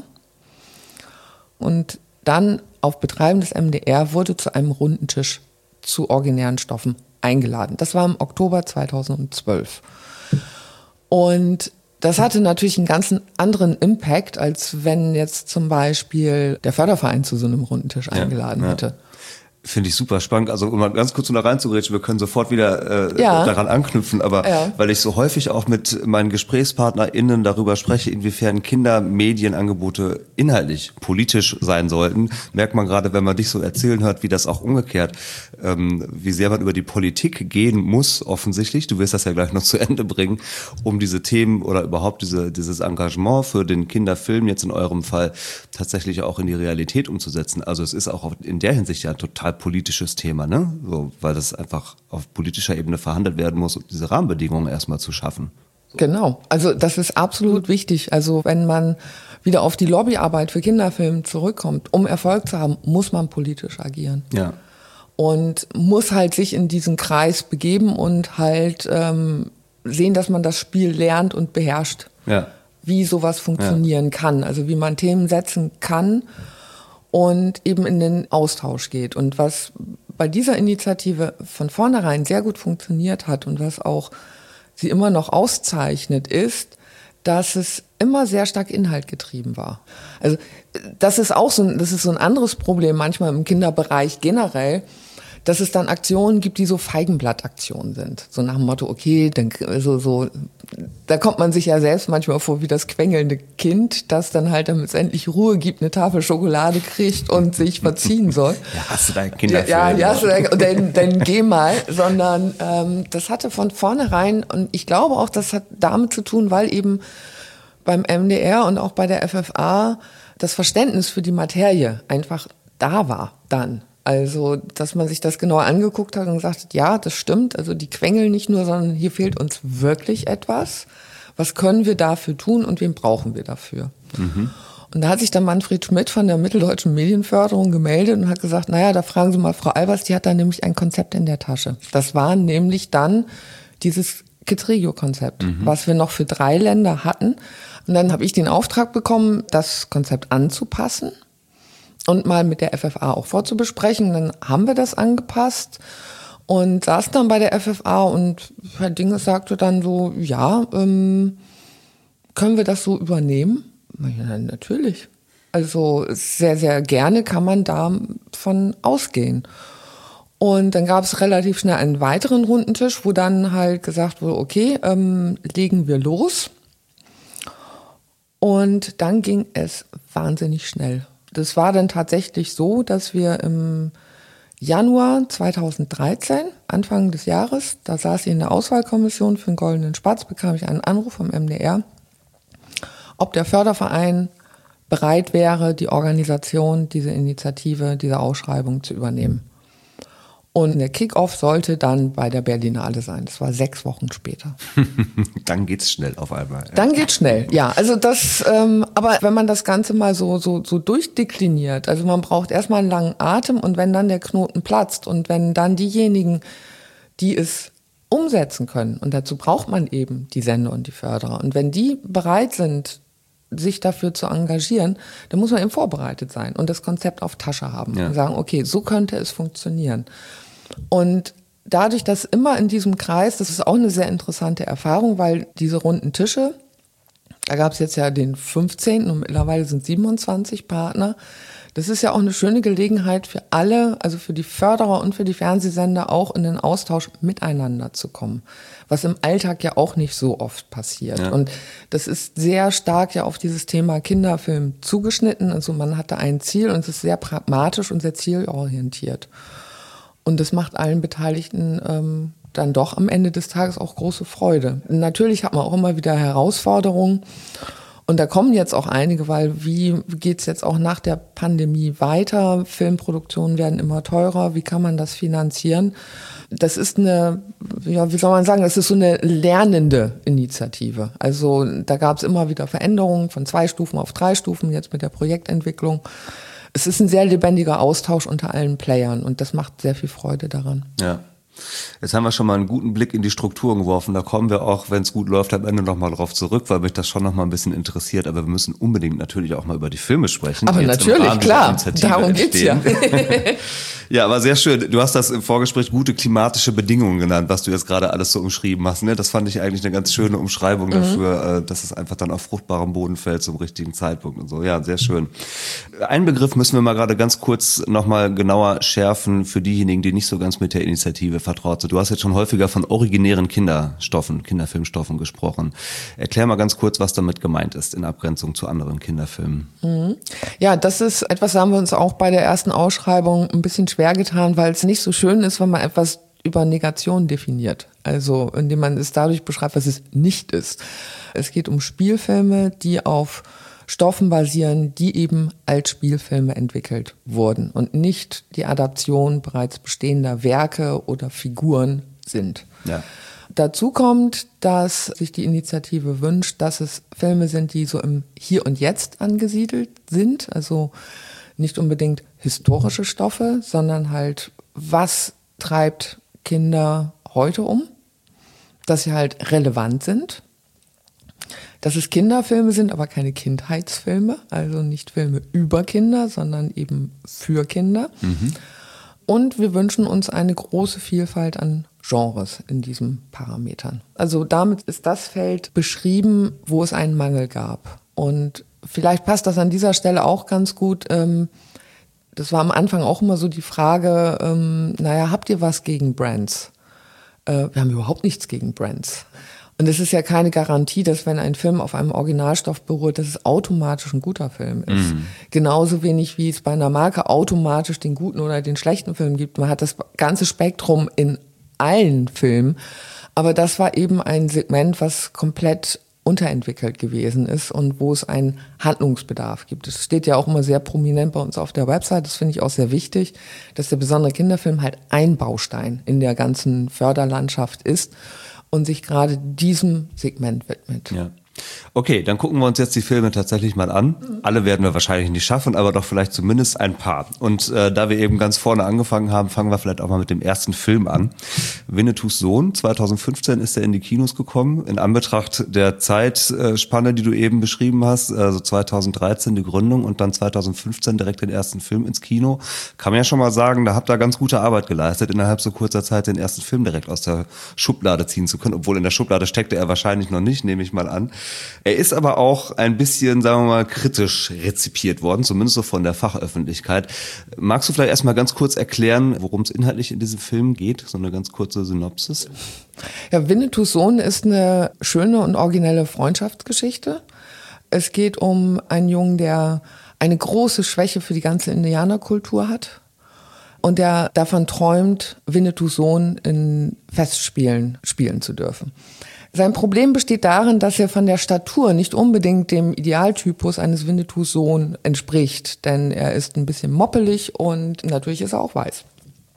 Und dann auf Betreiben des M D R wurde zu einem runden Tisch zu originären Stoffen eingeladen. Das war im Oktober zweitausendzwölf. Und das hatte natürlich einen ganz anderen Impact, als wenn jetzt zum Beispiel der Förderverein zu so einem runden Tisch eingeladen ja, ja. hätte. Finde ich super spannend. Also um mal ganz kurz um da reinzugrätschen, wir können sofort wieder äh, ja. daran anknüpfen, aber ja. weil ich so häufig auch mit meinen GesprächspartnerInnen darüber spreche, inwiefern Kindermedienangebote inhaltlich politisch sein sollten, merkt man gerade, wenn man dich so erzählen hört, wie das auch umgekehrt, ähm, wie sehr man über die Politik gehen muss, offensichtlich. Du wirst das ja gleich noch zu Ende bringen, um diese Themen oder überhaupt diese dieses Engagement für den Kinderfilm jetzt in eurem Fall tatsächlich auch in die Realität umzusetzen. Also es ist auch in der Hinsicht ja total politisches Thema, ne? So, weil das einfach auf politischer Ebene verhandelt werden muss, um diese Rahmenbedingungen erstmal zu schaffen. Genau, also das ist absolut wichtig. Also wenn man wieder auf die Lobbyarbeit für Kinderfilme zurückkommt, um Erfolg zu haben, muss man politisch agieren. Ja. Und muss halt sich in diesen Kreis begeben und halt ähm, sehen, dass man das Spiel lernt und beherrscht. Ja. Wie sowas funktionieren ja. kann, also wie man Themen setzen kann und eben in den Austausch geht. Und was bei dieser Initiative von vornherein sehr gut funktioniert hat und was auch sie immer noch auszeichnet, ist, dass es immer sehr stark inhaltgetrieben war. Also das ist auch so ein, das ist so ein anderes Problem manchmal im Kinderbereich generell, dass es dann Aktionen gibt, die so Feigenblattaktionen sind. So nach dem Motto, okay, dann, also so, da kommt man sich ja selbst manchmal vor wie das quengelnde Kind, das dann halt, damit es endlich Ruhe gibt, eine Tafel Schokolade kriegt und sich verziehen soll. Ja, hast du dein Kinderfilm? Ja, ja, hast du dein, dann, dann geh mal. Sondern ähm, das hatte von vornherein, und ich glaube auch, das hat damit zu tun, weil eben beim M D R und auch bei der F F A das Verständnis für die Materie einfach da war dann. Also, dass man sich das genau angeguckt hat und gesagt hat, ja, das stimmt, also die quengeln nicht nur, sondern hier fehlt uns wirklich etwas. Was können wir dafür tun und wen brauchen wir dafür? Mhm. Und da hat sich dann Manfred Schmidt von der Mitteldeutschen Medienförderung gemeldet und hat gesagt, naja, da fragen Sie mal Frau Albers, die hat da nämlich ein Konzept in der Tasche. Das war nämlich dann dieses Kids Regio-Konzept, mhm. was wir noch für drei Länder hatten. Und dann habe ich den Auftrag bekommen, das Konzept anzupassen und mal mit der F F A auch vorzubesprechen. Dann haben wir das angepasst und saßen dann bei der F F A und Herr Dinges sagte dann so, ja, ähm, können wir das so übernehmen? Ja, natürlich. Also sehr, sehr gerne kann man davon ausgehen. Und dann gab es relativ schnell einen weiteren Rundentisch, wo dann halt gesagt wurde, okay, ähm, legen wir los. Und dann ging es wahnsinnig schnell. Das war dann tatsächlich so, dass wir im Januar zweitausenddreizehn, Anfang des Jahres, da saß ich in der Auswahlkommission für den Goldenen Spatz, bekam ich einen Anruf vom M D R, ob der Förderverein bereit wäre, die Organisation, diese Initiative, diese Ausschreibung zu übernehmen. Und der Kick-Off sollte dann bei der Berlinale sein. Das war sechs Wochen später. Dann geht's schnell auf einmal. Ja. Dann geht's schnell, ja. Also das, ähm, aber wenn man das Ganze mal so so so durchdekliniert, also man braucht erstmal einen langen Atem und wenn dann der Knoten platzt und wenn dann diejenigen, die es umsetzen können, und dazu braucht man eben die Sender und die Förderer, und wenn die bereit sind, sich dafür zu engagieren, dann muss man eben vorbereitet sein und das Konzept auf Tasche haben ja. und sagen, okay, so könnte es funktionieren. Und dadurch, dass immer in diesem Kreis, das ist auch eine sehr interessante Erfahrung, weil diese runden Tische, da gab es jetzt ja den fünfzehnten und mittlerweile sind siebenundzwanzig Partner. Das ist ja auch eine schöne Gelegenheit für alle, also für die Förderer und für die Fernsehsender auch in den Austausch miteinander zu kommen, was im Alltag ja auch nicht so oft passiert. Ja. Und das ist sehr stark ja auf dieses Thema Kinderfilm zugeschnitten. Also man hatte ein Ziel und es ist sehr pragmatisch und sehr zielorientiert. Und das macht allen Beteiligten ähm, dann doch am Ende des Tages auch große Freude. Natürlich hat man auch immer wieder Herausforderungen. Und da kommen jetzt auch einige, weil wie geht's jetzt auch nach der Pandemie weiter? Filmproduktionen werden immer teurer. Wie kann man das finanzieren? Das ist eine, ja, wie soll man sagen, das ist so eine lernende Initiative. Also da gab es immer wieder Veränderungen von zwei Stufen auf drei Stufen, jetzt mit der Projektentwicklung. Es ist ein sehr lebendiger Austausch unter allen Playern und das macht sehr viel Freude daran. Ja. Jetzt haben wir schon mal einen guten Blick in die Strukturen geworfen. Da kommen wir auch, wenn es gut läuft, am Ende nochmal drauf zurück, weil mich das schon nochmal ein bisschen interessiert. Aber wir müssen unbedingt natürlich auch mal über die Filme sprechen. Aber natürlich, klar, darum geht's ja. Ja, aber sehr schön. Du hast das im Vorgespräch gute klimatische Bedingungen genannt, was du jetzt gerade alles so umschrieben hast. Ne? Das fand ich eigentlich eine ganz schöne Umschreibung dafür, mhm. dass es einfach dann auf fruchtbarem Boden fällt zum richtigen Zeitpunkt und so. Ja, sehr schön. Einen Begriff müssen wir mal gerade ganz kurz nochmal genauer schärfen für diejenigen, die nicht so ganz mit der Initiative vertraut sind. Du hast jetzt schon häufiger von originären Kinderstoffen, Kinderfilmstoffen gesprochen. Erklär mal ganz kurz, was damit gemeint ist in Abgrenzung zu anderen Kinderfilmen. Mhm. Ja, das ist etwas, da haben wir uns auch bei der ersten Ausschreibung ein bisschen schwer getan, weil es nicht so schön ist, wenn man etwas über Negation definiert. Also indem man es dadurch beschreibt, was es nicht ist. Es geht um Spielfilme, die auf Stoffen basieren, die eben als Spielfilme entwickelt wurden und nicht die Adaption bereits bestehender Werke oder Figuren sind. Ja. Dazu kommt, dass sich die Initiative wünscht, dass es Filme sind, die so im Hier und Jetzt angesiedelt sind, also nicht unbedingt historische Stoffe, sondern halt, was treibt Kinder heute um, dass sie halt relevant sind, dass es Kinderfilme sind, aber keine Kindheitsfilme, also nicht Filme über Kinder, sondern eben für Kinder. Mhm. Und wir wünschen uns eine große Vielfalt an Genres in diesen Parametern. Also damit ist das Feld beschrieben, wo es einen Mangel gab. Und vielleicht passt das an dieser Stelle auch ganz gut. Das war am Anfang auch immer so die Frage, naja, habt ihr was gegen Brands? Wir haben überhaupt nichts gegen Brands. Und es ist ja keine Garantie, dass wenn ein Film auf einem Originalstoff beruht, dass es automatisch ein guter Film ist. Mhm. Genauso wenig wie es bei einer Marke automatisch den guten oder den schlechten Film gibt. Man hat das ganze Spektrum in allen Filmen. Aber das war eben ein Segment, was komplett unterentwickelt gewesen ist und wo es einen Handlungsbedarf gibt. Es steht ja auch immer sehr prominent bei uns auf der Website, das finde ich auch sehr wichtig, dass der besondere Kinderfilm halt ein Baustein in der ganzen Förderlandschaft ist und sich gerade diesem Segment widmet. Ja. Okay, dann gucken wir uns jetzt die Filme tatsächlich mal an. Mhm. Alle werden wir wahrscheinlich nicht schaffen, aber doch vielleicht zumindest ein paar. Und äh, da wir eben ganz vorne angefangen haben, fangen wir vielleicht auch mal mit dem ersten Film an. Winnetous Sohn, zwanzig fünfzehn ist er in die Kinos gekommen. In Anbetracht der Zeitspanne, die du eben beschrieben hast, also zwanzig dreizehn die Gründung und dann zwanzig fünfzehn direkt den ersten Film ins Kino, kann man ja schon mal sagen, da habt ihr ganz gute Arbeit geleistet, innerhalb so kurzer Zeit den ersten Film direkt aus der Schublade ziehen zu können. Obwohl in der Schublade steckte er wahrscheinlich noch nicht, nehme ich mal an. Er ist aber auch ein bisschen, sagen wir mal, kritisch rezipiert worden, zumindest so von der Fachöffentlichkeit. Magst du vielleicht erstmal ganz kurz erklären, worum es inhaltlich in diesem Film geht? So eine ganz kurze Synopsis. Ja, Winnetous Sohn ist eine schöne und originelle Freundschaftsgeschichte. Es geht um einen Jungen, der eine große Schwäche für die ganze Indianerkultur hat und der davon träumt, Winnetous Sohn in Festspielen spielen zu dürfen. Sein Problem besteht darin, dass er von der Statur nicht unbedingt dem Idealtypus eines Winnetous Sohn entspricht, denn er ist ein bisschen moppelig und natürlich ist er auch weiß.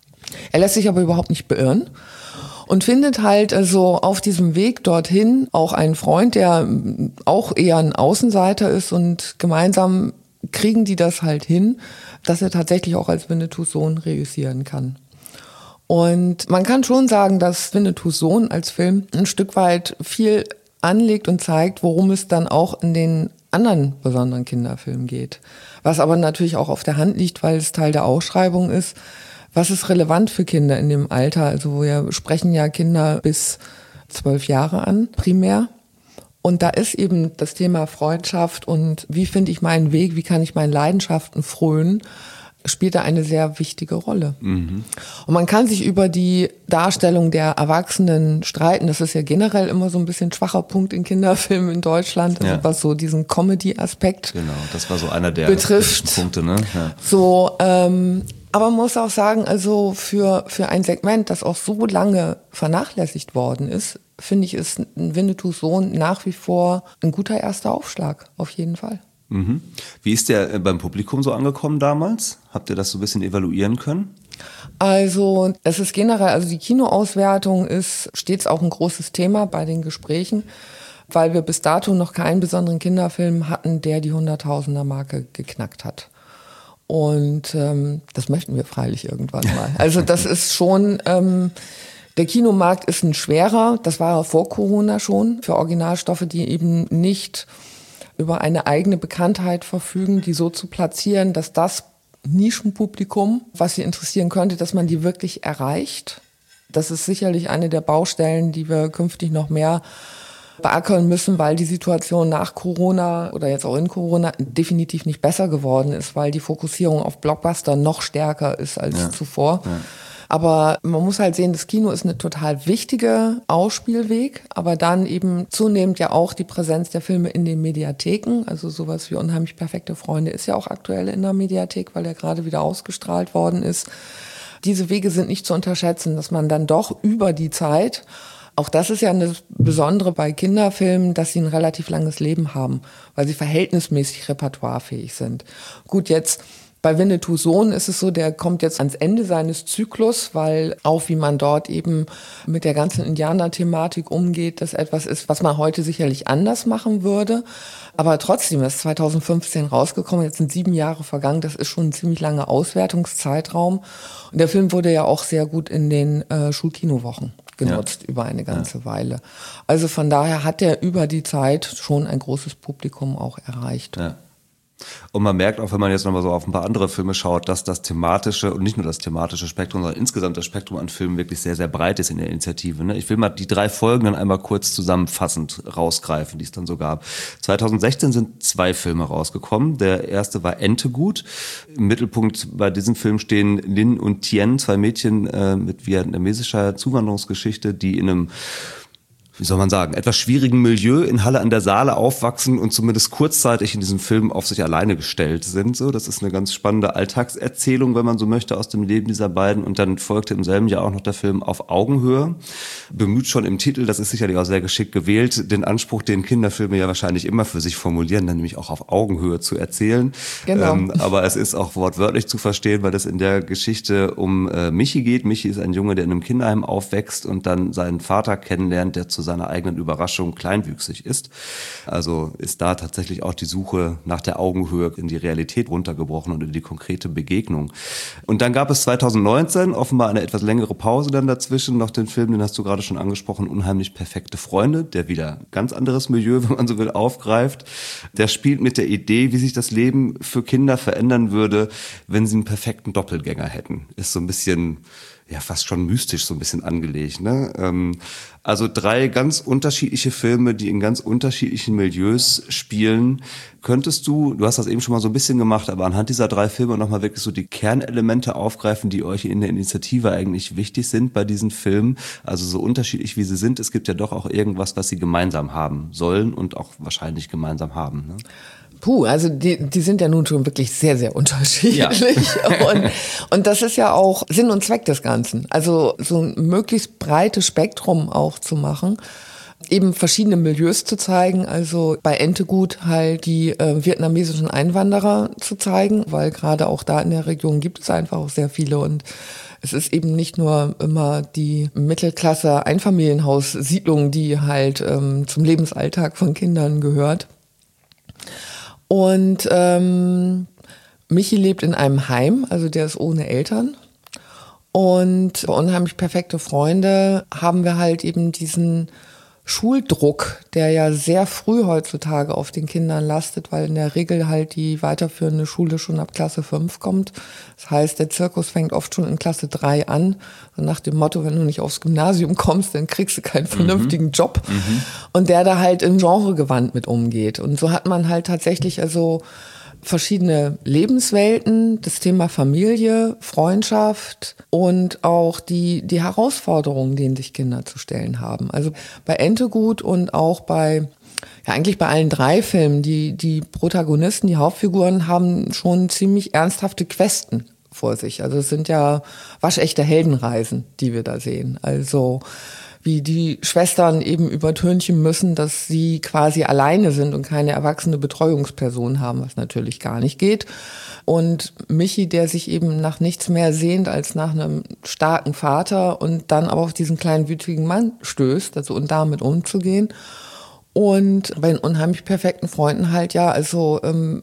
Er lässt sich aber überhaupt nicht beirren und findet halt also auf diesem Weg dorthin auch einen Freund, der auch eher ein Außenseiter ist und gemeinsam kriegen die das halt hin, dass er tatsächlich auch als Winnetous Sohn reüssieren kann. Und man kann schon sagen, dass Winnetous Sohn als Film ein Stück weit viel anlegt und zeigt, worum es dann auch in den anderen besonderen Kinderfilmen geht. Was aber natürlich auch auf der Hand liegt, weil es Teil der Ausschreibung ist. Was ist relevant für Kinder in dem Alter? Also wir sprechen ja Kinder bis zwölf Jahre an, primär. Und da ist eben das Thema Freundschaft und wie finde ich meinen Weg, wie kann ich meinen Leidenschaften frönen, spielt da eine sehr wichtige Rolle. Mhm. Und man kann sich über die Darstellung der Erwachsenen streiten. Das ist ja generell immer so ein bisschen schwacher Punkt in Kinderfilmen in Deutschland, also ja. was so diesen Comedy-Aspekt genau, das war so einer der betrifft. Punkte, ne? Ja. So, ähm, aber man muss auch sagen, also für für ein Segment, das auch so lange vernachlässigt worden ist, finde ich, ist ein Winnetous Sohn nach wie vor ein guter erster Aufschlag, auf jeden Fall. Mhm. Wie ist der beim Publikum so angekommen damals? Habt ihr das so ein bisschen evaluieren können? Also es ist generell, also die Kinoauswertung ist stets auch ein großes Thema bei den Gesprächen, weil wir bis dato noch keinen besonderen Kinderfilm hatten, der die Hunderttausender-Marke geknackt hat. Und ähm, das möchten wir freilich irgendwann mal. Also das ist schon, ähm, der Kinomarkt ist ein schwerer, das war vor Corona schon, für Originalstoffe, die eben nicht über eine eigene Bekanntheit verfügen, die so zu platzieren, dass das Nischenpublikum, was sie interessieren könnte, dass man die wirklich erreicht. Das ist sicherlich eine der Baustellen, die wir künftig noch mehr beackern müssen, weil die Situation nach Corona oder jetzt auch in Corona definitiv nicht besser geworden ist, weil die Fokussierung auf Blockbuster noch stärker ist als ja. zuvor. Ja. Aber man muss halt sehen, das Kino ist eine total wichtige Ausspielweg, aber dann eben zunehmend ja auch die Präsenz der Filme in den Mediatheken. Also sowas wie Unheimlich perfekte Freunde ist ja auch aktuell in der Mediathek, weil er gerade wieder ausgestrahlt worden ist. Diese Wege sind nicht zu unterschätzen, dass man dann doch über die Zeit, auch das ist ja das Besondere bei Kinderfilmen, dass sie ein relativ langes Leben haben, weil sie verhältnismäßig repertoirefähig sind. Gut, jetzt bei Winnetous Sohn ist es so, der kommt jetzt ans Ende seines Zyklus, weil auch wie man dort eben mit der ganzen Indianer-Thematik umgeht, das etwas ist, was man heute sicherlich anders machen würde. Aber trotzdem ist zwanzig fünfzehn rausgekommen, jetzt sind sieben Jahre vergangen, das ist schon ein ziemlich langer Auswertungszeitraum. Und der Film wurde ja auch sehr gut in den äh, Schulkinowochen genutzt ja. über eine ganze ja. Weile. Also von daher hat er über die Zeit schon ein großes Publikum auch erreicht. Ja. Und man merkt auch, wenn man jetzt nochmal so auf ein paar andere Filme schaut, dass das thematische und nicht nur das thematische Spektrum, sondern insgesamt das Spektrum an Filmen wirklich sehr, sehr breit ist in der Initiative. Ne? Ich will mal die drei Folgen dann einmal kurz zusammenfassend rausgreifen, die es dann so gab. zwanzig sechzehn sind zwei Filme rausgekommen. Der erste war Entegut. Im Mittelpunkt bei diesem Film stehen Lin und Tien, zwei Mädchen äh, mit vietnamesischer Zuwanderungsgeschichte, die in einem wie soll man sagen, etwas schwierigen Milieu in Halle an der Saale aufwachsen und zumindest kurzzeitig in diesem Film auf sich alleine gestellt sind. So, das ist eine ganz spannende Alltagserzählung, wenn man so möchte, aus dem Leben dieser beiden. Und dann folgte im selben Jahr auch noch der Film Auf Augenhöhe. Bemüht schon im Titel, das ist sicherlich auch sehr geschickt gewählt, den Anspruch, den Kinderfilme ja wahrscheinlich immer für sich formulieren, dann nämlich auch auf Augenhöhe zu erzählen. Genau. Ähm, aber es ist auch wortwörtlich zu verstehen, weil es in der Geschichte um äh, Michi geht. Michi ist ein Junge, der in einem Kinderheim aufwächst und dann seinen Vater kennenlernt, der zu seiner eigenen Überraschung kleinwüchsig ist. Also ist da tatsächlich auch die Suche nach der Augenhöhe in die Realität runtergebrochen und in die konkrete Begegnung. Und dann gab es zwanzig neunzehn offenbar eine etwas längere Pause dann dazwischen, noch den Film, den hast du gerade schon angesprochen, Unheimlich perfekte Freunde, der wieder ganz anderes Milieu, wenn man so will, aufgreift. Der spielt mit der Idee, wie sich das Leben für Kinder verändern würde, wenn sie einen perfekten Doppelgänger hätten. Ist so ein bisschen ja fast schon mystisch so ein bisschen angelegt. Ne? Ähm, also drei ganz unterschiedliche Filme, die in ganz unterschiedlichen Milieus spielen. Könntest du, du hast das eben schon mal so ein bisschen gemacht, aber anhand dieser drei Filme nochmal wirklich so die Kernelemente aufgreifen, die euch in der Initiative eigentlich wichtig sind bei diesen Filmen? Also so unterschiedlich wie sie sind, es gibt ja doch auch irgendwas, was sie gemeinsam haben sollen und auch wahrscheinlich gemeinsam haben. Ne? Puh, also die, die sind ja nun schon wirklich sehr, sehr unterschiedlich. Ja. Und, und das ist ja auch Sinn und Zweck des Ganzen. Also so ein möglichst breites Spektrum auch zu machen, eben verschiedene Milieus zu zeigen. Also bei Entegut halt die äh, vietnamesischen Einwanderer zu zeigen, weil gerade auch da in der Region gibt es einfach auch sehr viele und es ist eben nicht nur immer die Mittelklasse-Einfamilienhaussiedlung, die halt ähm, zum Lebensalltag von Kindern gehört. Und ähm, Michi lebt in einem Heim, also der ist ohne Eltern. Und bei Unheimlich perfekte Freunde haben wir halt eben diesen Schuldruck, der ja sehr früh heutzutage auf den Kindern lastet, weil in der Regel halt die weiterführende Schule schon ab Klasse fünf kommt. Das heißt, der Zirkus fängt oft schon in Klasse drei an, so nach dem Motto, wenn du nicht aufs Gymnasium kommst, dann kriegst du keinen vernünftigen mhm. Job. Mhm. Und der da halt im Genregewand mit umgeht. Und so hat man halt tatsächlich also verschiedene Lebenswelten, das Thema Familie, Freundschaft und auch die, die Herausforderungen, denen sich Kinder zu stellen haben. Also bei Entegut und auch bei, ja eigentlich bei allen drei Filmen, die, die Protagonisten, die Hauptfiguren haben schon ziemlich ernsthafte Questen vor sich. Also es sind ja waschechte Heldenreisen, die wir da sehen. Also wie die Schwestern eben übertünchen müssen, dass sie quasi alleine sind und keine erwachsene Betreuungsperson haben, was natürlich gar nicht geht. Und Michi, der sich eben nach nichts mehr sehnt als nach einem starken Vater und dann aber auf diesen kleinen wütigen Mann stößt, also und damit umzugehen. Und bei den unheimlich perfekten Freunden halt, ja, also ähm,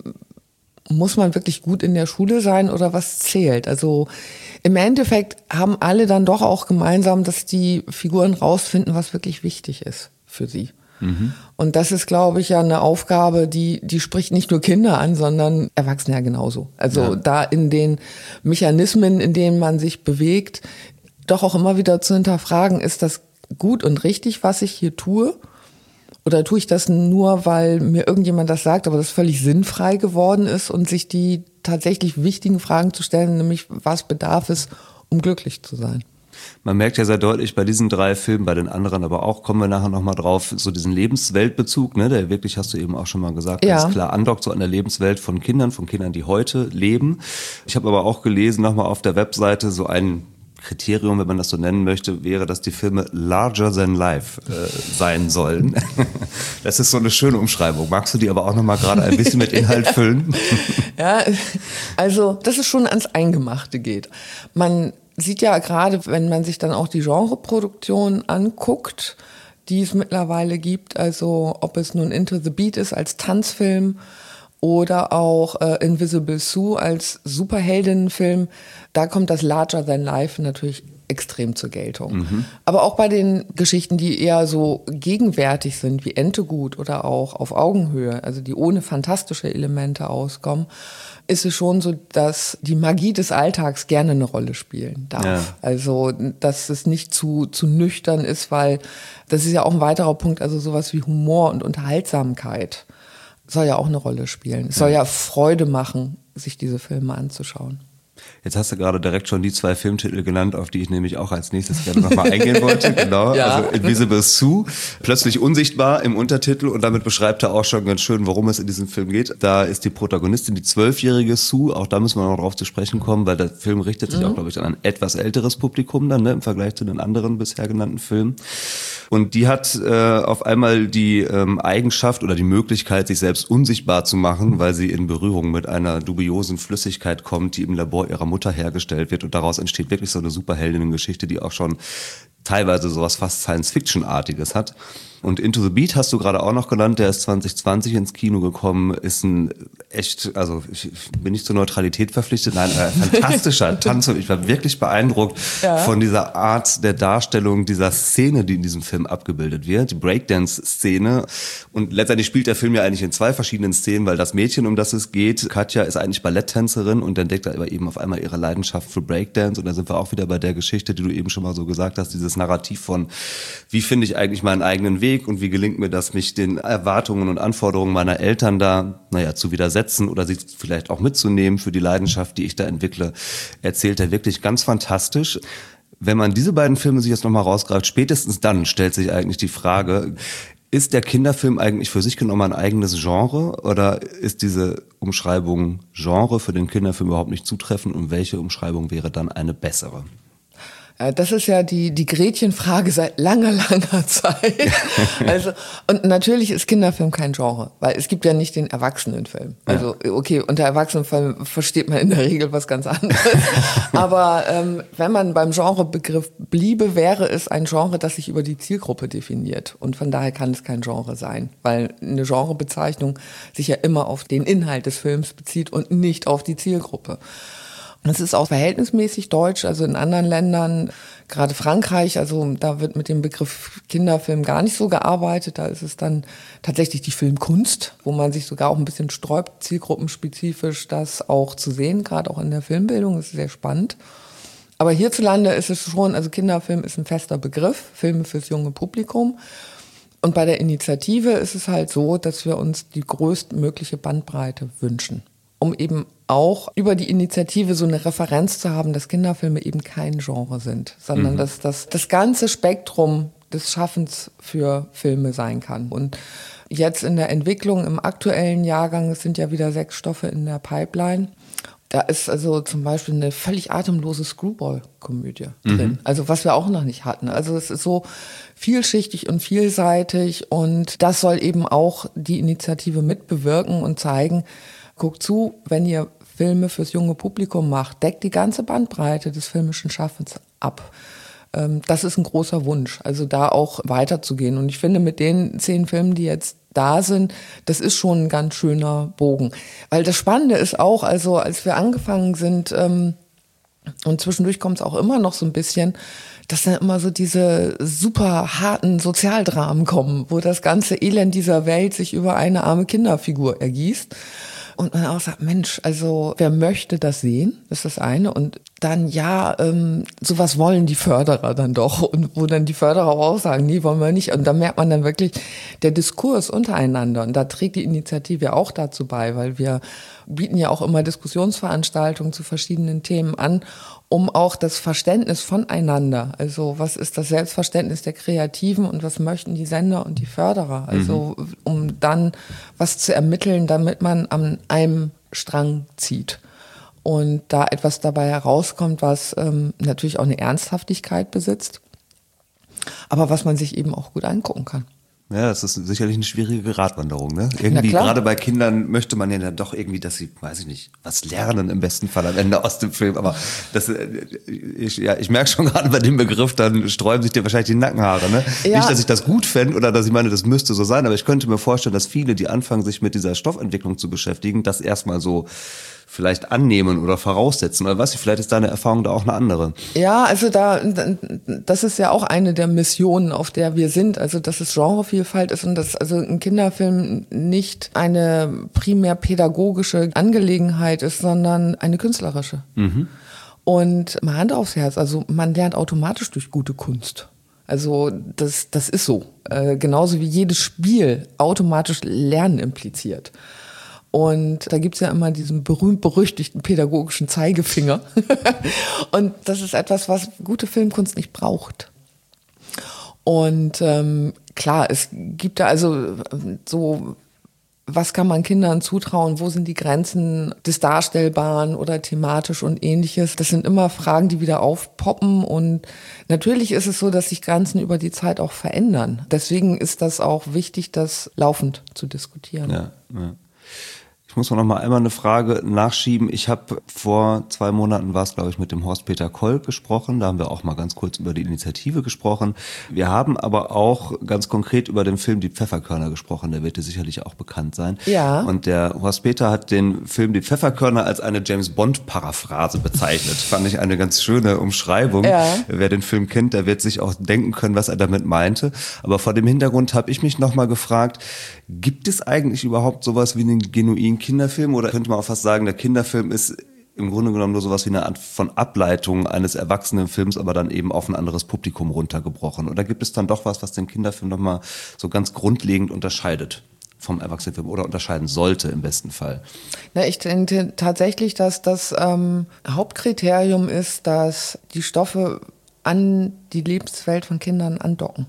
muss man wirklich gut in der Schule sein oder was zählt? Also im Endeffekt haben alle dann doch auch gemeinsam, dass die Figuren rausfinden, was wirklich wichtig ist für sie. Mhm. Und das ist, glaube ich, ja eine Aufgabe, die die spricht nicht nur Kinder an, sondern Erwachsene ja genauso. Also ja. Da in den Mechanismen, in denen man sich bewegt, doch auch immer wieder zu hinterfragen, ist das gut und richtig, was ich hier tue? Oder tue ich das nur, weil mir irgendjemand das sagt, aber das völlig sinnfrei geworden ist und sich die tatsächlich wichtigen Fragen zu stellen, nämlich was bedarf es, um glücklich zu sein? Man merkt ja sehr deutlich bei diesen drei Filmen, bei den anderen aber auch, kommen wir nachher nochmal drauf, so diesen Lebensweltbezug, ne, der wirklich, hast du eben auch schon mal gesagt, ja. Ganz klar andockt so an der Lebenswelt von Kindern, von Kindern, die heute leben. Ich habe aber auch gelesen, nochmal auf der Webseite, so ein Kriterium, wenn man das so nennen möchte, wäre, dass die Filme larger than life äh, sein sollen. Das ist so eine schöne Umschreibung. Magst du die aber auch noch mal gerade ein bisschen mit Inhalt füllen? Ja, also, dass es schon ans Eingemachte geht. Man sieht ja gerade, wenn man sich dann auch die Genreproduktion anguckt, die es mittlerweile gibt, also ob es nun Into the Beat ist als Tanzfilm oder auch äh, Invisible Sue als Superheldinnenfilm, da kommt das Larger Than Life natürlich extrem zur Geltung. Mhm. Aber auch bei den Geschichten, die eher so gegenwärtig sind, wie Entegut oder auch Auf Augenhöhe, also die ohne fantastische Elemente auskommen, ist es schon so, dass die Magie des Alltags gerne eine Rolle spielen darf. Ja. Also, dass es nicht zu, zu nüchtern ist, weil das ist ja auch ein weiterer Punkt, also sowas wie Humor und Unterhaltsamkeit soll ja auch eine Rolle spielen. Es soll ja Freude machen, sich diese Filme anzuschauen. Jetzt hast du gerade direkt schon die zwei Filmtitel genannt, auf die ich nämlich auch als nächstes gerne nochmal eingehen wollte. Genau, ja. Also Invisible Sue, plötzlich unsichtbar im Untertitel und damit beschreibt er auch schon ganz schön, worum es in diesem Film geht. Da ist die Protagonistin die zwölfjährige Sue, auch da müssen wir noch drauf zu sprechen kommen, weil der Film richtet sich mhm. auch, glaube ich, an ein etwas älteres Publikum dann, ne, im Vergleich zu den anderen bisher genannten Filmen. Und die hat äh, auf einmal die ähm, Eigenschaft oder die Möglichkeit, sich selbst unsichtbar zu machen, weil sie in Berührung mit einer dubiosen Flüssigkeit kommt, die im Labor ihrer Mutter hergestellt wird. Und daraus entsteht wirklich so eine Superheldinnen-Geschichte, die auch schon teilweise sowas fast Science-Fiction-artiges hat. Und Into the Beat hast du gerade auch noch genannt, der ist zwanzig zwanzig ins Kino gekommen, ist ein echt, also ich bin nicht zur Neutralität verpflichtet, nein, ein fantastischer Tanzfilm. Ich war wirklich beeindruckt ja. von dieser Art der Darstellung dieser Szene, die in diesem Film abgebildet wird, die Breakdance-Szene. Und letztendlich spielt der Film ja eigentlich in zwei verschiedenen Szenen, weil das Mädchen, um das es geht, Katja, ist eigentlich Balletttänzerin und entdeckt aber eben auf einmal ihre Leidenschaft für Breakdance. Und da sind wir auch wieder bei der Geschichte, die du eben schon mal so gesagt hast, dieses Narrativ von, wie finde ich eigentlich meinen eigenen Weg und wie gelingt mir das, mich den Erwartungen und Anforderungen meiner Eltern da, naja, zu widersetzen oder sie vielleicht auch mitzunehmen für die Leidenschaft, die ich da entwickle, erzählt er wirklich ganz fantastisch. Wenn man diese beiden Filme sich jetzt nochmal rausgreift, spätestens dann stellt sich eigentlich die Frage, ist der Kinderfilm eigentlich für sich genommen ein eigenes Genre oder ist diese Umschreibung Genre für den Kinderfilm überhaupt nicht zutreffend und welche Umschreibung wäre dann eine bessere? Das ist ja die, die Gretchenfrage seit langer, langer Zeit. Also, und natürlich ist Kinderfilm kein Genre, weil es gibt ja nicht den Erwachsenenfilm. Also, okay, unter Erwachsenenfilm versteht man in der Regel was ganz anderes. Aber ähm, wenn man beim Genrebegriff bliebe, wäre es ein Genre, das sich über die Zielgruppe definiert. Und von daher kann es kein Genre sein, weil eine Genrebezeichnung sich ja immer auf den Inhalt des Films bezieht und nicht auf die Zielgruppe. Es ist auch verhältnismäßig deutsch, also in anderen Ländern, gerade Frankreich, also da wird mit dem Begriff Kinderfilm gar nicht so gearbeitet. Da ist es dann tatsächlich die Filmkunst, wo man sich sogar auch ein bisschen sträubt, zielgruppenspezifisch das auch zu sehen, gerade auch in der Filmbildung. Das ist sehr spannend. Aber hierzulande ist es schon, also Kinderfilm ist ein fester Begriff, Filme fürs junge Publikum. Und bei der Initiative ist es halt so, dass wir uns die größtmögliche Bandbreite wünschen, um eben auch über die Initiative so eine Referenz zu haben, dass Kinderfilme eben kein Genre sind, sondern mhm. dass das, das ganze Spektrum des Schaffens für Filme sein kann. Und jetzt in der Entwicklung im aktuellen Jahrgang, es sind ja wieder sechs Stoffe in der Pipeline, Da ist also zum Beispiel eine völlig atemlose Screwball-Komödie drin. Mhm. Also was wir auch noch nicht hatten. Also es ist so vielschichtig und vielseitig und das soll eben auch die Initiative mitbewirken und zeigen, guckt zu, wenn ihr Filme fürs junge Publikum macht, deckt die ganze Bandbreite des filmischen Schaffens ab. Das ist ein großer Wunsch, also da auch weiterzugehen. Und ich finde, mit den zehn Filmen, die jetzt da sind, das ist schon ein ganz schöner Bogen. Weil das Spannende ist auch, also als wir angefangen sind, ähm, und zwischendurch kommt es auch immer noch so ein bisschen, dass dann immer so diese super harten Sozialdramen kommen, wo das ganze Elend dieser Welt sich über eine arme Kinderfigur ergießt. Und man auch sagt, Mensch, also wer möchte das sehen? Das ist das eine. Und dann, ja, ähm, sowas wollen die Förderer dann doch. Und wo dann die Förderer auch sagen, nee, wollen wir nicht. Und da merkt man dann wirklich, der Diskurs untereinander. Und da trägt die Initiative auch dazu bei, weil wir bieten ja auch immer Diskussionsveranstaltungen zu verschiedenen Themen an, um auch das Verständnis voneinander, also was ist das Selbstverständnis der Kreativen und was möchten die Sender und die Förderer, also mhm. um dann was zu ermitteln, damit man an einem Strang zieht und da etwas dabei herauskommt, was ähm, natürlich auch eine Ernsthaftigkeit besitzt, aber was man sich eben auch gut angucken kann. Ja, das ist sicherlich eine schwierige Gratwanderung, ne? Irgendwie, gerade bei Kindern möchte man ja dann doch irgendwie, dass sie, weiß ich nicht, was lernen im besten Fall am Ende aus dem Film. Aber das, ich, ja, ich merke schon gerade bei dem Begriff, dann sträuben sich dir wahrscheinlich die Nackenhaare, ne? Ja. Nicht, dass ich das gut fände oder dass ich meine, das müsste so sein, aber ich könnte mir vorstellen, dass viele, die anfangen, sich mit dieser Stoffentwicklung zu beschäftigen, das erstmal so vielleicht annehmen oder voraussetzen oder was, vielleicht ist deine Erfahrung da auch eine andere. Ja, also da, das ist ja auch eine der Missionen, auf der wir sind, also dass es Genrevielfalt ist und dass also ein Kinderfilm nicht eine primär pädagogische Angelegenheit ist, sondern eine künstlerische. Mhm. Und mal Hand aufs Herz, also man lernt automatisch durch gute Kunst. Also das, das ist so. Äh, genauso wie jedes Spiel automatisch Lernen impliziert. Und da gibt's ja immer diesen berühmt-berüchtigten pädagogischen Zeigefinger. Und das ist etwas, was gute Filmkunst nicht braucht. Und ähm, klar, es gibt da also so, was kann man Kindern zutrauen, wo sind die Grenzen des Darstellbaren oder thematisch und ähnliches. Das sind immer Fragen, die wieder aufpoppen. Und natürlich ist es so, dass sich Grenzen über die Zeit auch verändern. Deswegen ist das auch wichtig, das laufend zu diskutieren. Ja, ja. Ich muss noch mal einmal eine Frage nachschieben. Ich habe vor zwei Monaten, war es glaube ich, mit dem Horst-Peter Kolb gesprochen. Da haben wir auch mal ganz kurz über die Initiative gesprochen. Wir haben aber auch ganz konkret über den Film Die Pfefferkörner gesprochen. Der wird dir sicherlich auch bekannt sein. Ja. Und der Horst-Peter hat den Film Die Pfefferkörner als eine James-Bond-Paraphrase bezeichnet. Fand ich eine ganz schöne Umschreibung. Ja. Wer den Film kennt, der wird sich auch denken können, was er damit meinte. Aber vor dem Hintergrund habe ich mich noch mal gefragt, gibt es eigentlich überhaupt sowas wie einen genuinen Kinderfilm oder könnte man auch fast sagen, der Kinderfilm ist im Grunde genommen nur sowas wie eine Art von Ableitung eines Erwachsenenfilms, aber dann eben auf ein anderes Publikum runtergebrochen? Oder gibt es dann doch was, was den Kinderfilm nochmal so ganz grundlegend unterscheidet vom Erwachsenenfilm oder unterscheiden sollte im besten Fall? Na, ich denke tatsächlich, dass das ähm, Hauptkriterium ist, dass die Stoffe an die Lebenswelt von Kindern andocken.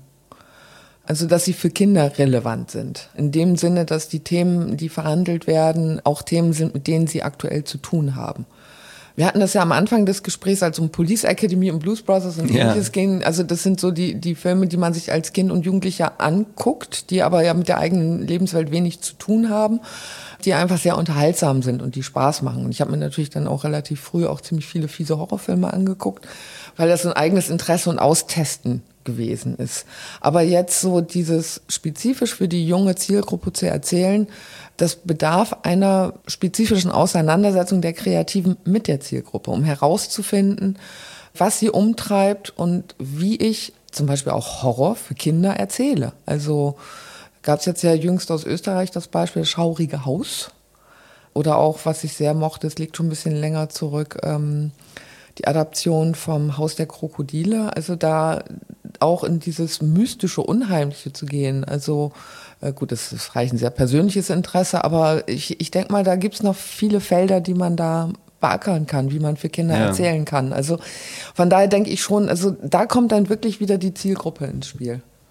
Also, dass sie für Kinder relevant sind. In dem Sinne, dass die Themen, die verhandelt werden, auch Themen sind, mit denen sie aktuell zu tun haben. Wir hatten das ja am Anfang des Gesprächs, als um Police Academy und Blues Brothers und ähnliches ging. Also, das sind so die, die Filme, die man sich als Kind und Jugendlicher anguckt, die aber ja mit der eigenen Lebenswelt wenig zu tun haben, die einfach sehr unterhaltsam sind und die Spaß machen. Und ich habe mir natürlich dann auch relativ früh auch ziemlich viele fiese Horrorfilme angeguckt, weil das so ein eigenes Interesse und Austesten gewesen ist. Aber jetzt so dieses spezifisch für die junge Zielgruppe zu erzählen, das bedarf einer spezifischen Auseinandersetzung der Kreativen mit der Zielgruppe, um herauszufinden, was sie umtreibt und wie ich zum Beispiel auch Horror für Kinder erzähle. Also gab es jetzt ja jüngst aus Österreich das Beispiel das Schaurige Haus oder auch, was ich sehr mochte, es liegt schon ein bisschen länger zurück, ähm, die Adaption vom Haus der Krokodile, also da auch in dieses mystische, Unheimliche zu gehen. Also äh, gut, das ist vielleicht ein sehr persönliches Interesse, aber ich, ich denke mal, da gibt's noch viele Felder, die man da beackern kann, wie man für Kinder ja. erzählen kann. Also von daher denke ich schon, also da kommt dann wirklich wieder die Zielgruppe ins Spiel.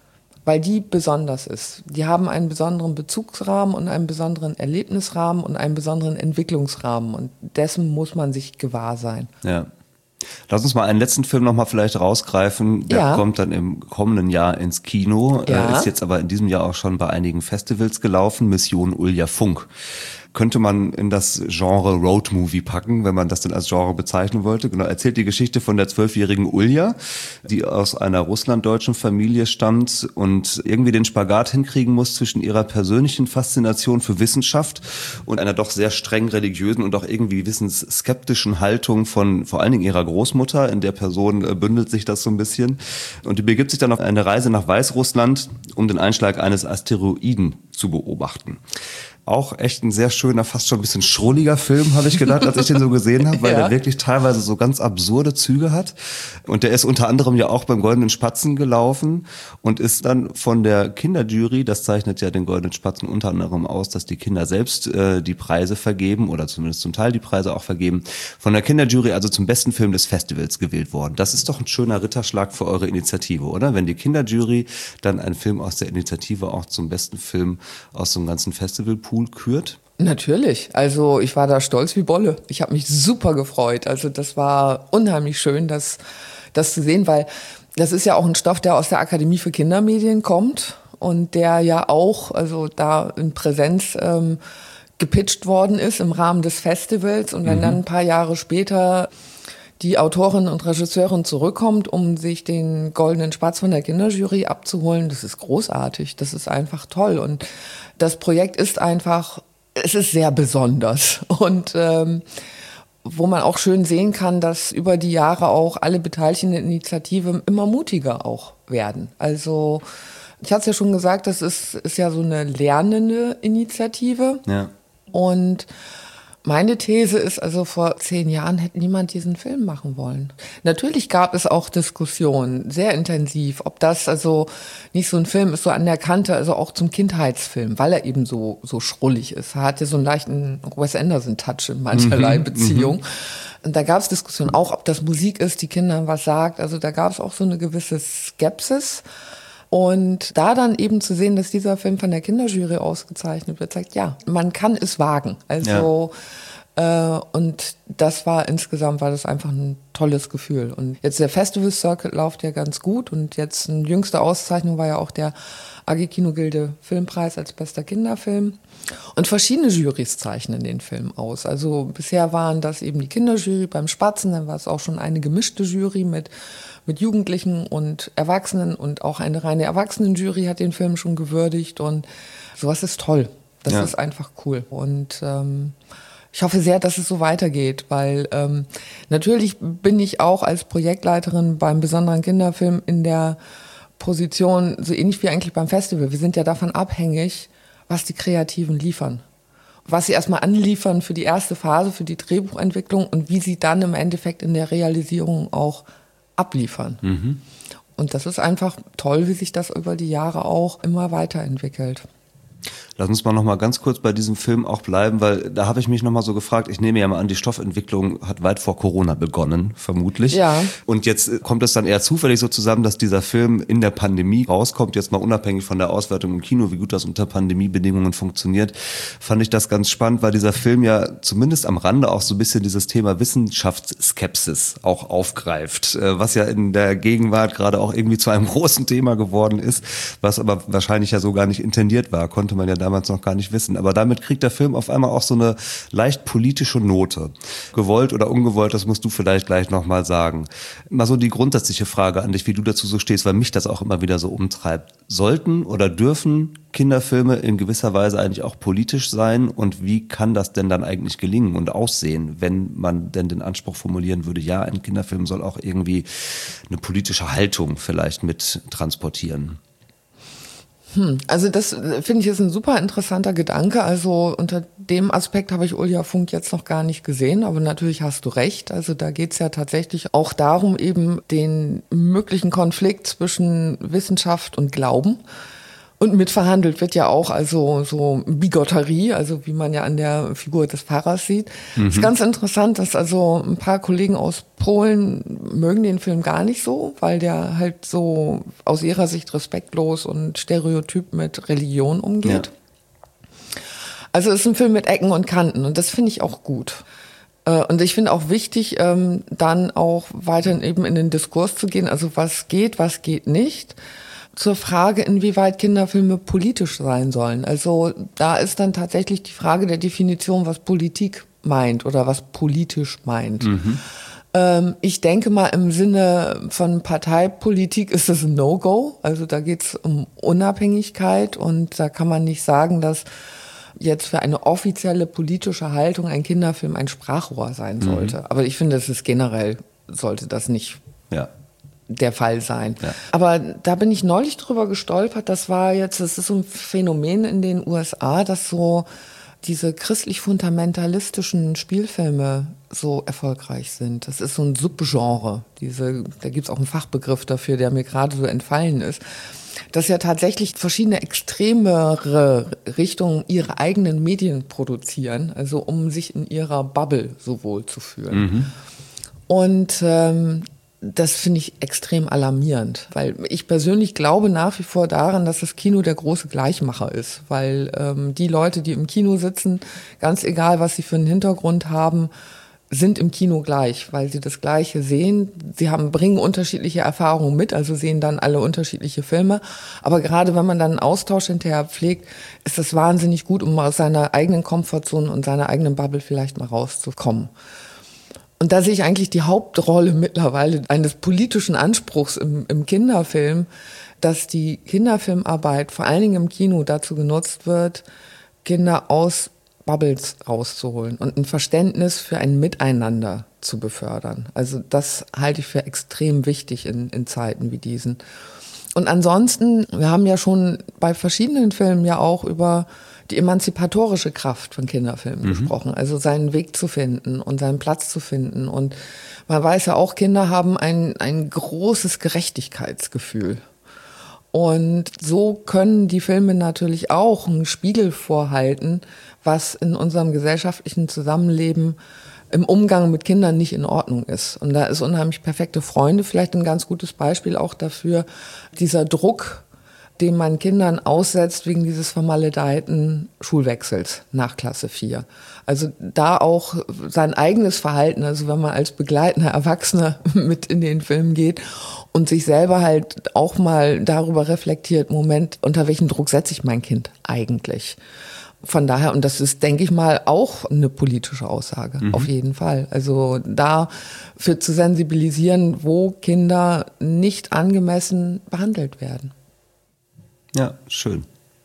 weil die besonders ist. Die haben einen besonderen Bezugsrahmen und einen besonderen Erlebnisrahmen und einen besonderen Entwicklungsrahmen. Und dessen muss man sich gewahr sein. Ja. Lass uns mal einen letzten Film noch mal vielleicht rausgreifen. Der ja. kommt dann im kommenden Jahr ins Kino. Ja. Ist jetzt aber in diesem Jahr auch schon bei einigen Festivals gelaufen. Mission Ulja Funk. Könnte man in das Genre Roadmovie packen, wenn man das denn als Genre bezeichnen wollte. Genau, erzählt die Geschichte von der zwölfjährigen Ulja, die aus einer russlanddeutschen Familie stammt und irgendwie den Spagat hinkriegen muss zwischen ihrer persönlichen Faszination für Wissenschaft und einer doch sehr streng religiösen und auch irgendwie wissensskeptischen Haltung von vor allen Dingen ihrer Großmutter. In der Person bündelt sich das so ein bisschen. Und die begibt sich dann auf eine Reise nach Weißrussland, um den Einschlag eines Asteroiden zu beobachten. Auch echt ein sehr schöner, fast schon ein bisschen schrulliger Film, habe ich gedacht, als ich den so gesehen habe, weil ja. der wirklich teilweise so ganz absurde Züge hat. Und der ist unter anderem ja auch beim Goldenen Spatzen gelaufen und ist dann von der Kinderjury, das zeichnet ja den Goldenen Spatzen unter anderem aus, dass die Kinder selbst äh, die Preise vergeben oder zumindest zum Teil die Preise auch vergeben, von der Kinderjury also zum besten Film des Festivals gewählt worden. Das ist doch ein schöner Ritterschlag für eure Initiative, oder? Wenn die Kinderjury dann einen Film aus der Initiative auch zum besten Film aus so einem ganzen Festivalpool kürt? Natürlich. Also ich war da stolz wie Bolle. Ich habe mich super gefreut. Also das war unheimlich schön, das, das zu sehen, weil das ist ja auch ein Stoff, der aus der Akademie für Kindermedien kommt und der ja auch, also da in Präsenz ähm, gepitcht worden ist im Rahmen des Festivals. Und wenn mhm. dann ein paar Jahre später die Autorin und Regisseurin zurückkommt, um sich den Goldenen Spatz von der Kinderjury abzuholen, das ist großartig, das ist einfach toll. Und das Projekt ist einfach, es ist sehr besonders. Und ähm, wo man auch schön sehen kann, dass über die Jahre auch alle beteiligten Initiativen immer mutiger auch werden. Also ich hatte es ja schon gesagt, das ist, ist ja so eine lernende Initiative. Ja. Und meine These ist also, vor zehn Jahren hätte niemand diesen Film machen wollen. Natürlich gab es auch Diskussionen, sehr intensiv, ob das also nicht so ein Film ist, so an der Kante, also auch zum Kindheitsfilm, weil er eben so so schrullig ist. Er hat ja so einen leichten Wes Anderson-Touch in mancherlei mhm, Beziehung. Und da gab es Diskussionen auch, ob das Musik ist, die Kindern was sagt. Also da gab es auch so eine gewisse Skepsis. Und da dann eben zu sehen, dass dieser Film von der Kinderjury ausgezeichnet wird, zeigt, ja, man kann es wagen. Also ja. äh, und das war insgesamt, war das einfach ein tolles Gefühl. Und jetzt der Festival Circuit läuft ja ganz gut und jetzt eine jüngste Auszeichnung war ja auch der A G Kinogilde Filmpreis als bester Kinderfilm. Und verschiedene Jurys zeichnen den Film aus. Also bisher waren das eben die Kinderjury beim Spatzen, dann war es auch schon eine gemischte Jury mit mit Jugendlichen und Erwachsenen und auch eine reine Erwachsenenjury hat den Film schon gewürdigt und sowas ist toll. Das ja. ist einfach cool und ähm, ich hoffe sehr, dass es so weitergeht, weil ähm, natürlich bin ich auch als Projektleiterin beim besonderen Kinderfilm in der Position, so ähnlich wie eigentlich beim Festival. Wir sind ja davon abhängig, was die Kreativen liefern. Was sie erstmal anliefern für die erste Phase, für die Drehbuchentwicklung und wie sie dann im Endeffekt in der Realisierung auch abliefern. Mhm. Und das ist einfach toll, wie sich das über die Jahre auch immer weiterentwickelt. Lass uns mal noch mal ganz kurz bei diesem Film auch bleiben, weil da habe ich mich noch mal so gefragt, ich nehme ja mal an, die Stoffentwicklung hat weit vor Corona begonnen, vermutlich. Ja. Und jetzt kommt es dann eher zufällig so zusammen, dass dieser Film in der Pandemie rauskommt, jetzt mal unabhängig von der Auswertung im Kino, wie gut das unter Pandemiebedingungen funktioniert, fand ich das ganz spannend, weil dieser Film ja zumindest am Rande auch so ein bisschen dieses Thema Wissenschaftsskepsis auch aufgreift, was ja in der Gegenwart gerade auch irgendwie zu einem großen Thema geworden ist, was aber wahrscheinlich ja so gar nicht intendiert war, konnte man ja damals noch gar nicht wissen. Aber damit kriegt der Film auf einmal auch so eine leicht politische Note. Gewollt oder ungewollt, das musst du vielleicht gleich nochmal sagen. Mal so die grundsätzliche Frage an dich, wie du dazu so stehst, weil mich das auch immer wieder so umtreibt. Sollten oder dürfen Kinderfilme in gewisser Weise eigentlich auch politisch sein? Und wie kann das denn dann eigentlich gelingen und aussehen, wenn man denn den Anspruch formulieren würde, ja, ein Kinderfilm soll auch irgendwie eine politische Haltung vielleicht mit transportieren? Hm, also das finde ich ist ein super interessanter Gedanke. Also unter dem Aspekt habe ich Ulja Funk jetzt noch gar nicht gesehen, aber natürlich hast du recht. Also da geht es ja tatsächlich auch darum, eben den möglichen Konflikt zwischen Wissenschaft und Glauben. Und mitverhandelt wird ja auch also so Bigotterie, also wie man ja an der Figur des Pfarrers sieht. Mhm. Ist ganz interessant, dass also ein paar Kollegen aus Polen mögen den Film gar nicht so, weil der halt so aus ihrer Sicht respektlos und stereotyp mit Religion umgeht. Ja. Also es ist ein Film mit Ecken und Kanten und das finde ich auch gut. Und ich finde auch wichtig, dann auch weiterhin eben in den Diskurs zu gehen, also was geht, was geht nicht. Zur Frage, inwieweit Kinderfilme politisch sein sollen. Also da ist dann tatsächlich die Frage der Definition, was Politik meint oder was politisch meint. Mhm. Ähm, ich denke mal, im Sinne von Parteipolitik ist es ein No-Go. Also da geht es um Unabhängigkeit und da kann man nicht sagen, dass jetzt für eine offizielle politische Haltung ein Kinderfilm ein Sprachrohr sein sollte. Mhm. Aber ich finde, es ist generell, sollte das nicht ja. der Fall sein. Ja. Aber da bin ich neulich drüber gestolpert, das war jetzt, das ist so ein Phänomen in den U S A, dass so diese christlich-fundamentalistischen Spielfilme so erfolgreich sind. Das ist so ein Subgenre. Diese, da gibt's auch einen Fachbegriff dafür, der mir gerade so entfallen ist. Dass ja tatsächlich verschiedene extremere Richtungen ihre eigenen Medien produzieren, also um sich in ihrer Bubble so wohl zu fühlen. Mhm. Und ähm, das finde ich extrem alarmierend, weil ich persönlich glaube nach wie vor daran, dass das Kino der große Gleichmacher ist, weil ähm, die Leute, die im Kino sitzen, ganz egal, was sie für einen Hintergrund haben, sind im Kino gleich, weil sie das Gleiche sehen. Sie haben, bringen unterschiedliche Erfahrungen mit, also sehen dann alle unterschiedliche Filme. Aber gerade wenn man dann einen Austausch hinterher pflegt, ist das wahnsinnig gut, um aus seiner eigenen Komfortzone und seiner eigenen Bubble vielleicht mal rauszukommen. Und da sehe ich eigentlich die Hauptrolle mittlerweile eines politischen Anspruchs im, im Kinderfilm, dass die Kinderfilmarbeit vor allen Dingen im Kino dazu genutzt wird, Kinder aus Bubbles rauszuholen und ein Verständnis für ein Miteinander zu befördern. Also das halte ich für extrem wichtig in, in Zeiten wie diesen. Und ansonsten, wir haben ja schon bei verschiedenen Filmen ja auch über die emanzipatorische Kraft von Kinderfilmen mhm. gesprochen, also seinen Weg zu finden und seinen Platz zu finden. Und man weiß ja auch, Kinder haben ein, ein großes Gerechtigkeitsgefühl. Und so können die Filme natürlich auch einen Spiegel vorhalten, was in unserem gesellschaftlichen Zusammenleben im Umgang mit Kindern nicht in Ordnung ist. Und da ist unheimlich perfekte Freunde vielleicht ein ganz gutes Beispiel auch dafür, dieser Druck, den man Kindern aussetzt wegen dieses vermaledeiten Schulwechsels nach Klasse vier. Also da auch sein eigenes Verhalten, also wenn man als begleitender Erwachsener mit in den Film geht und sich selber halt auch mal darüber reflektiert, Moment, unter welchen Druck setze ich mein Kind eigentlich? Von daher, und das ist, denke ich mal, auch eine politische Aussage, mhm. auf jeden Fall. Also dafür zu sensibilisieren, wo Kinder nicht angemessen behandelt werden. Ja, schön.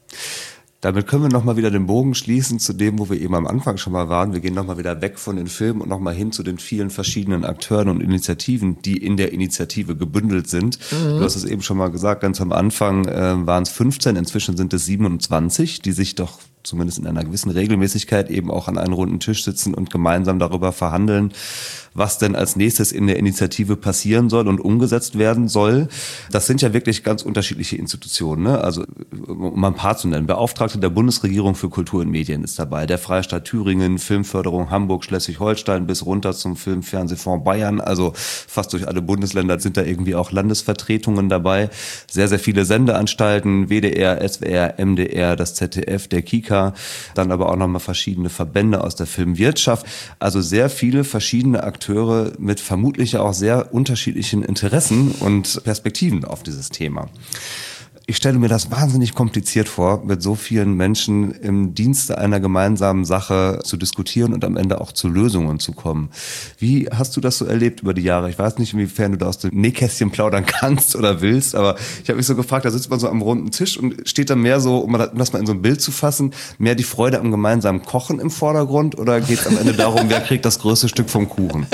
Damit können wir nochmal wieder den Bogen schließen zu dem, wo wir eben am Anfang schon mal waren. Wir gehen nochmal wieder weg von den Filmen und nochmal hin zu den vielen verschiedenen Akteuren und Initiativen, die in der Initiative gebündelt sind. Mhm. Du hast es eben schon mal gesagt, ganz am Anfang äh, waren es fünfzehn, inzwischen sind es siebenundzwanzig, die sich doch zumindest in einer gewissen Regelmäßigkeit eben auch an einen runden Tisch sitzen und gemeinsam darüber verhandeln, was denn als nächstes in der Initiative passieren soll und umgesetzt werden soll. Das sind ja wirklich ganz unterschiedliche Institutionen, ne? Also um mal ein paar zu nennen. Beauftragte der Bundesregierung für Kultur und Medien ist dabei, der Freistaat Thüringen, Filmförderung Hamburg, Schleswig-Holstein bis runter zum Film-Fernsehfonds Bayern. Also fast durch alle Bundesländer sind da irgendwie auch Landesvertretungen dabei. Sehr, sehr viele Sendeanstalten, W D R, S W R, M D R, das Z D F, der Kika, dann aber auch nochmal verschiedene Verbände aus der Filmwirtschaft. Also sehr viele verschiedene Akteure mit vermutlich auch sehr unterschiedlichen Interessen und Perspektiven auf dieses Thema. Ich stelle mir das wahnsinnig kompliziert vor, mit so vielen Menschen im Dienste einer gemeinsamen Sache zu diskutieren und am Ende auch zu Lösungen zu kommen. Wie hast du das so erlebt über die Jahre? Ich weiß nicht, inwiefern du da aus dem Nähkästchen plaudern kannst oder willst, aber ich habe mich so gefragt, da sitzt man so am runden Tisch und steht da mehr so, um das mal in so ein Bild zu fassen, mehr die Freude am gemeinsamen Kochen im Vordergrund oder geht es am Ende darum, wer kriegt das größte Stück vom Kuchen?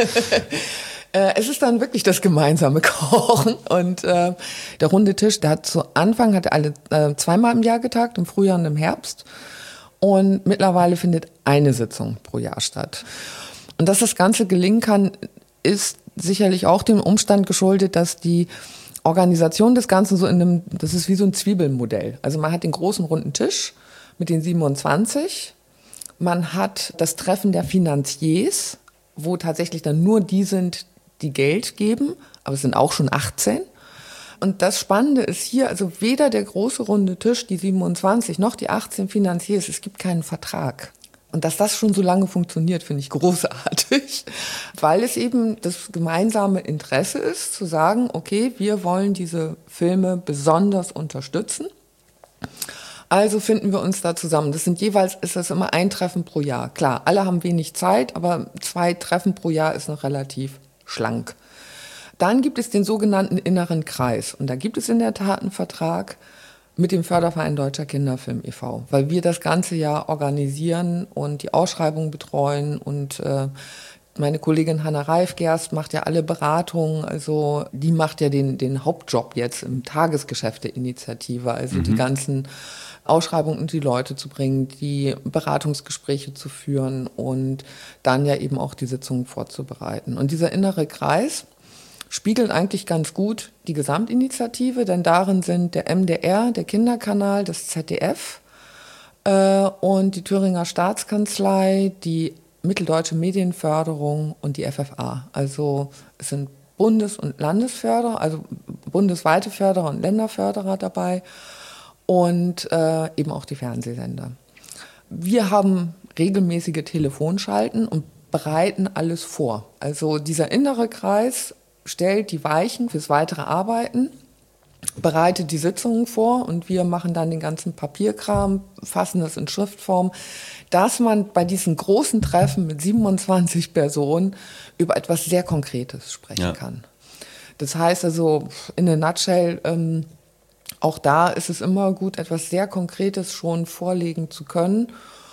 Es ist dann wirklich das gemeinsame Kochen und äh, der runde Tisch, der hat zu Anfang hat er alle äh, zweimal im Jahr getagt, im Frühjahr und im Herbst, und mittlerweile findet eine Sitzung pro Jahr statt. Und dass das Ganze gelingen kann, ist sicherlich auch dem Umstand geschuldet, dass die Organisation des Ganzen so in einem, das ist wie so ein Zwiebelmodell. Also man hat den großen runden Tisch mit den siebenundzwanzig. Man hat das Treffen der Finanziers, wo tatsächlich dann nur die sind, die Geld geben, aber es sind auch schon achtzehn. Und das Spannende ist hier, also weder der große runde Tisch, die siebenundzwanzig, noch die achtzehn Finanziers, es gibt keinen Vertrag. Und dass das schon so lange funktioniert, finde ich großartig, weil es eben das gemeinsame Interesse ist, zu sagen, okay, wir wollen diese Filme besonders unterstützen. Also finden wir uns da zusammen. Das sind jeweils, ist das immer ein Treffen pro Jahr. Klar, alle haben wenig Zeit, aber zwei Treffen pro Jahr ist noch relativ schlank. Dann gibt es den sogenannten inneren Kreis. Und da gibt es in der Tat einen Vertrag mit dem Förderverein Deutscher Kinderfilm e V, weil wir das ganze Jahr organisieren und die Ausschreibung betreuen. Und äh, meine Kollegin Hanna Reifgerst macht ja alle Beratungen. Also die macht ja den, den Hauptjob jetzt im Tagesgeschäft der Initiative. Also mhm. die ganzen Ausschreibungen und die Leute zu bringen, die Beratungsgespräche zu führen und dann ja eben auch die Sitzungen vorzubereiten. Und dieser innere Kreis spiegelt eigentlich ganz gut die Gesamtinitiative, denn darin sind der M D R, der Kinderkanal, das Z D F äh, und die Thüringer Staatskanzlei, die Mitteldeutsche Medienförderung und die F F A. Also es sind Bundes- und Landesförderer, also bundesweite Förderer und Länderförderer dabei. Und äh, eben auch die Fernsehsender. Wir haben regelmäßige Telefonschalten und bereiten alles vor. Also dieser innere Kreis stellt die Weichen fürs weitere Arbeiten, bereitet die Sitzungen vor und wir machen dann den ganzen Papierkram, fassen das in Schriftform, dass man bei diesen großen Treffen mit siebenundzwanzig Personen über etwas sehr Konkretes sprechen ja. kann. Das heißt also, in a nutshell, ähm, auch da ist es immer gut, etwas sehr Konkretes schon vorlegen zu können,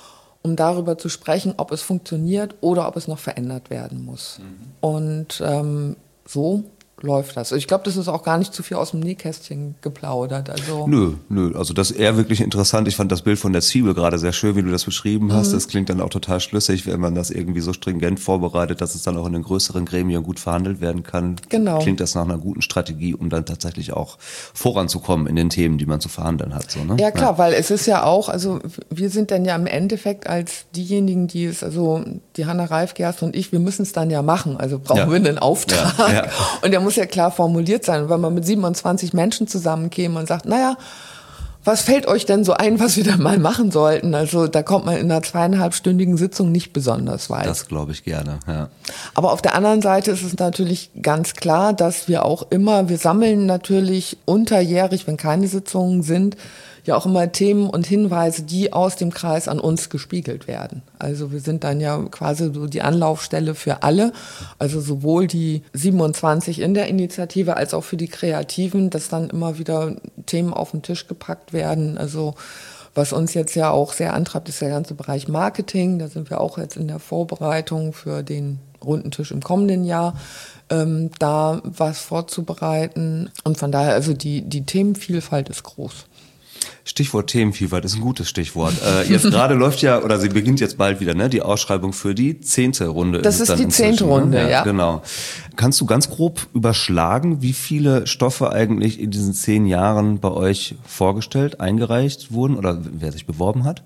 um darüber zu sprechen, ob es funktioniert oder ob es noch verändert werden muss. Mhm. Und ähm, so läuft das. Ich glaube, das ist auch gar nicht zu viel aus dem Nähkästchen geplaudert. Also nö, nö. Also das ist eher wirklich interessant. Ich fand das Bild von der Zwiebel gerade sehr schön, wie du das beschrieben hast. Mhm. Das klingt dann auch total schlüssig, wenn man das irgendwie so stringent vorbereitet, dass es dann auch in den größeren Gremien gut verhandelt werden kann. Genau. Klingt das nach einer guten Strategie, um dann tatsächlich auch voranzukommen in den Themen, die man zu verhandeln hat. So, ne? Ja klar, ja. Weil es ist ja auch, also wir sind dann ja im Endeffekt als diejenigen, die es, also die Hanna Reifgerst und ich, wir müssen es dann ja machen. Also brauchen ja. wir einen Auftrag. Ja. Ja. Und der muss ja klar formuliert sein. Und wenn man mit siebenundzwanzig Menschen zusammenkäme und sagt, naja, was fällt euch denn so ein, was wir da mal machen sollten? Also da kommt man in einer zweieinhalbstündigen Sitzung nicht besonders weit. Das glaube ich gerne, ja. Aber auf der anderen Seite ist es natürlich ganz klar, dass wir auch immer, wir sammeln natürlich unterjährig, wenn keine Sitzungen sind, ja auch immer Themen und Hinweise, die aus dem Kreis an uns gespiegelt werden. Also wir sind dann ja quasi so die Anlaufstelle für alle, also sowohl die siebenundzwanzig in der Initiative als auch für die Kreativen, dass dann immer wieder Themen auf den Tisch gepackt werden. Also was uns jetzt ja auch sehr antreibt, ist der ganze Bereich Marketing. Da sind wir auch jetzt in der Vorbereitung für den runden Tisch im kommenden Jahr, ähm, da was vorzubereiten. Und von daher, also die, die Themenvielfalt ist groß. Stichwort Themenvielfalt ist ein gutes Stichwort. Äh, jetzt gerade läuft ja, oder sie beginnt jetzt bald wieder, ne, die Ausschreibung für die zehnte Runde. Das ist, ist die zehnte Runde, ne? ja. Genau. Kannst du ganz grob überschlagen, wie viele Stoffe eigentlich in diesen zehn Jahren bei euch vorgestellt, eingereicht wurden oder wer sich beworben hat?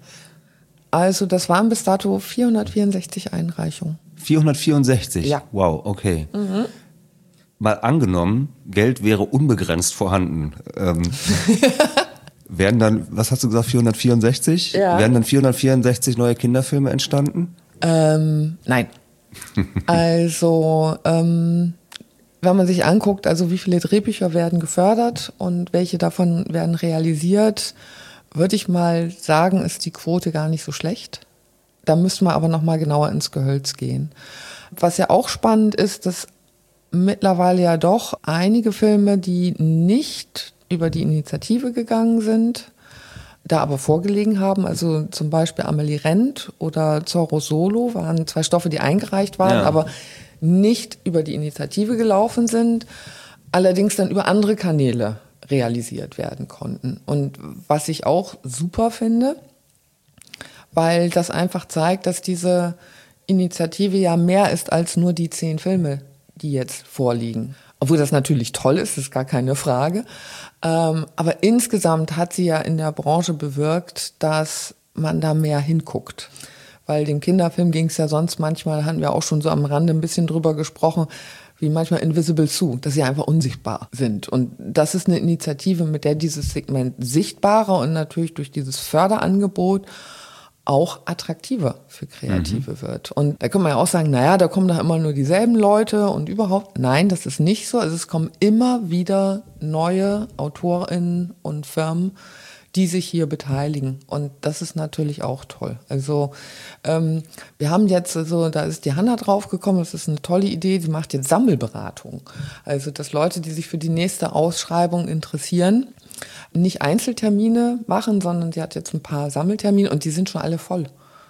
Also das waren bis dato vierhundertvierundsechzig Einreichungen. vierhundertvierundsechzig? Ja. Wow, okay. Mhm. Mal angenommen, Geld wäre unbegrenzt vorhanden. Ähm, Werden dann, was hast du gesagt, vierhundertvierundsechzig? Ja. Werden dann vierhundertvierundsechzig neue Kinderfilme entstanden? Ähm, nein. Also, ähm, wenn man sich anguckt, also wie viele Drehbücher werden gefördert und welche davon werden realisiert, würde ich mal sagen, ist die Quote gar nicht so schlecht. Da müssten wir aber noch mal genauer ins Gehölz gehen. Was ja auch spannend ist, dass mittlerweile ja doch einige Filme, die nicht über die Initiative gegangen sind, da aber vorgelegen haben, also zum Beispiel Amelie Rent oder Zorro Solo waren zwei Stoffe, die eingereicht waren, ja. aber nicht über die Initiative gelaufen sind, allerdings dann über andere Kanäle realisiert werden konnten. Und was ich auch super finde, weil das einfach zeigt, dass diese Initiative ja mehr ist als nur die zehn Filme, die jetzt vorliegen. Obwohl das natürlich toll ist, ist gar keine Frage. Ähm, aber insgesamt hat sie ja in der Branche bewirkt, dass man da mehr hinguckt. Weil dem Kinderfilm ging es ja sonst manchmal, hatten wir auch schon so am Rande ein bisschen drüber gesprochen, wie manchmal Invisible Sue, dass sie einfach unsichtbar sind. Und das ist eine Initiative, mit der dieses Segment sichtbarer und natürlich durch dieses Förderangebot auch attraktiver für Kreative mhm. wird. Und da kann man ja auch sagen, naja, da kommen doch immer nur dieselben Leute und überhaupt. Nein, das ist nicht so. Also es kommen immer wieder neue AutorInnen und Firmen, die sich hier beteiligen. Und das ist natürlich auch toll. Also ähm, wir haben jetzt, also da ist die Hanna draufgekommen, das ist eine tolle Idee, sie macht jetzt Sammelberatung. Also dass Leute, die sich für die nächste Ausschreibung interessieren, nicht Einzeltermine machen, sondern sie hat jetzt ein paar Sammeltermine und die sind schon alle voll.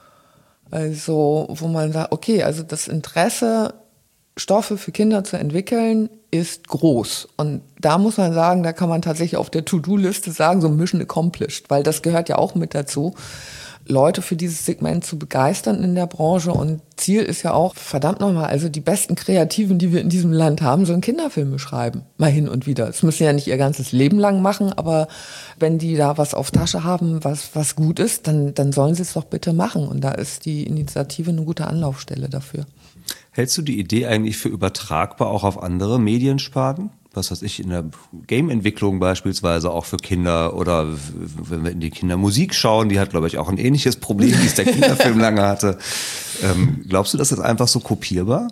Also wo man sagt, okay, also das Interesse, Stoffe für Kinder zu entwickeln, ist groß. Und da muss man sagen, da kann man tatsächlich auf der To-Do-Liste sagen, so Mission accomplished, weil das gehört ja auch mit dazu, Leute für dieses Segment zu begeistern in der Branche. Und Ziel ist ja auch, verdammt nochmal, also die besten Kreativen, die wir in diesem Land haben, sollen Kinderfilme schreiben. Mal hin und wieder. Das müssen sie ja nicht ihr ganzes Leben lang machen, aber wenn die da was auf Tasche haben, was, was gut ist, dann, dann sollen sie es doch bitte machen. Und da ist die Initiative eine gute Anlaufstelle dafür. Hältst du die Idee eigentlich für übertragbar auch auf andere Mediensparten? Was weiß ich, in der Game-Entwicklung beispielsweise auch für Kinder oder wenn wir in die Kindermusik schauen, die hat, glaube ich, auch ein ähnliches Problem, wie es der Kinderfilm lange hatte. Ähm, glaubst du, das ist einfach so kopierbar?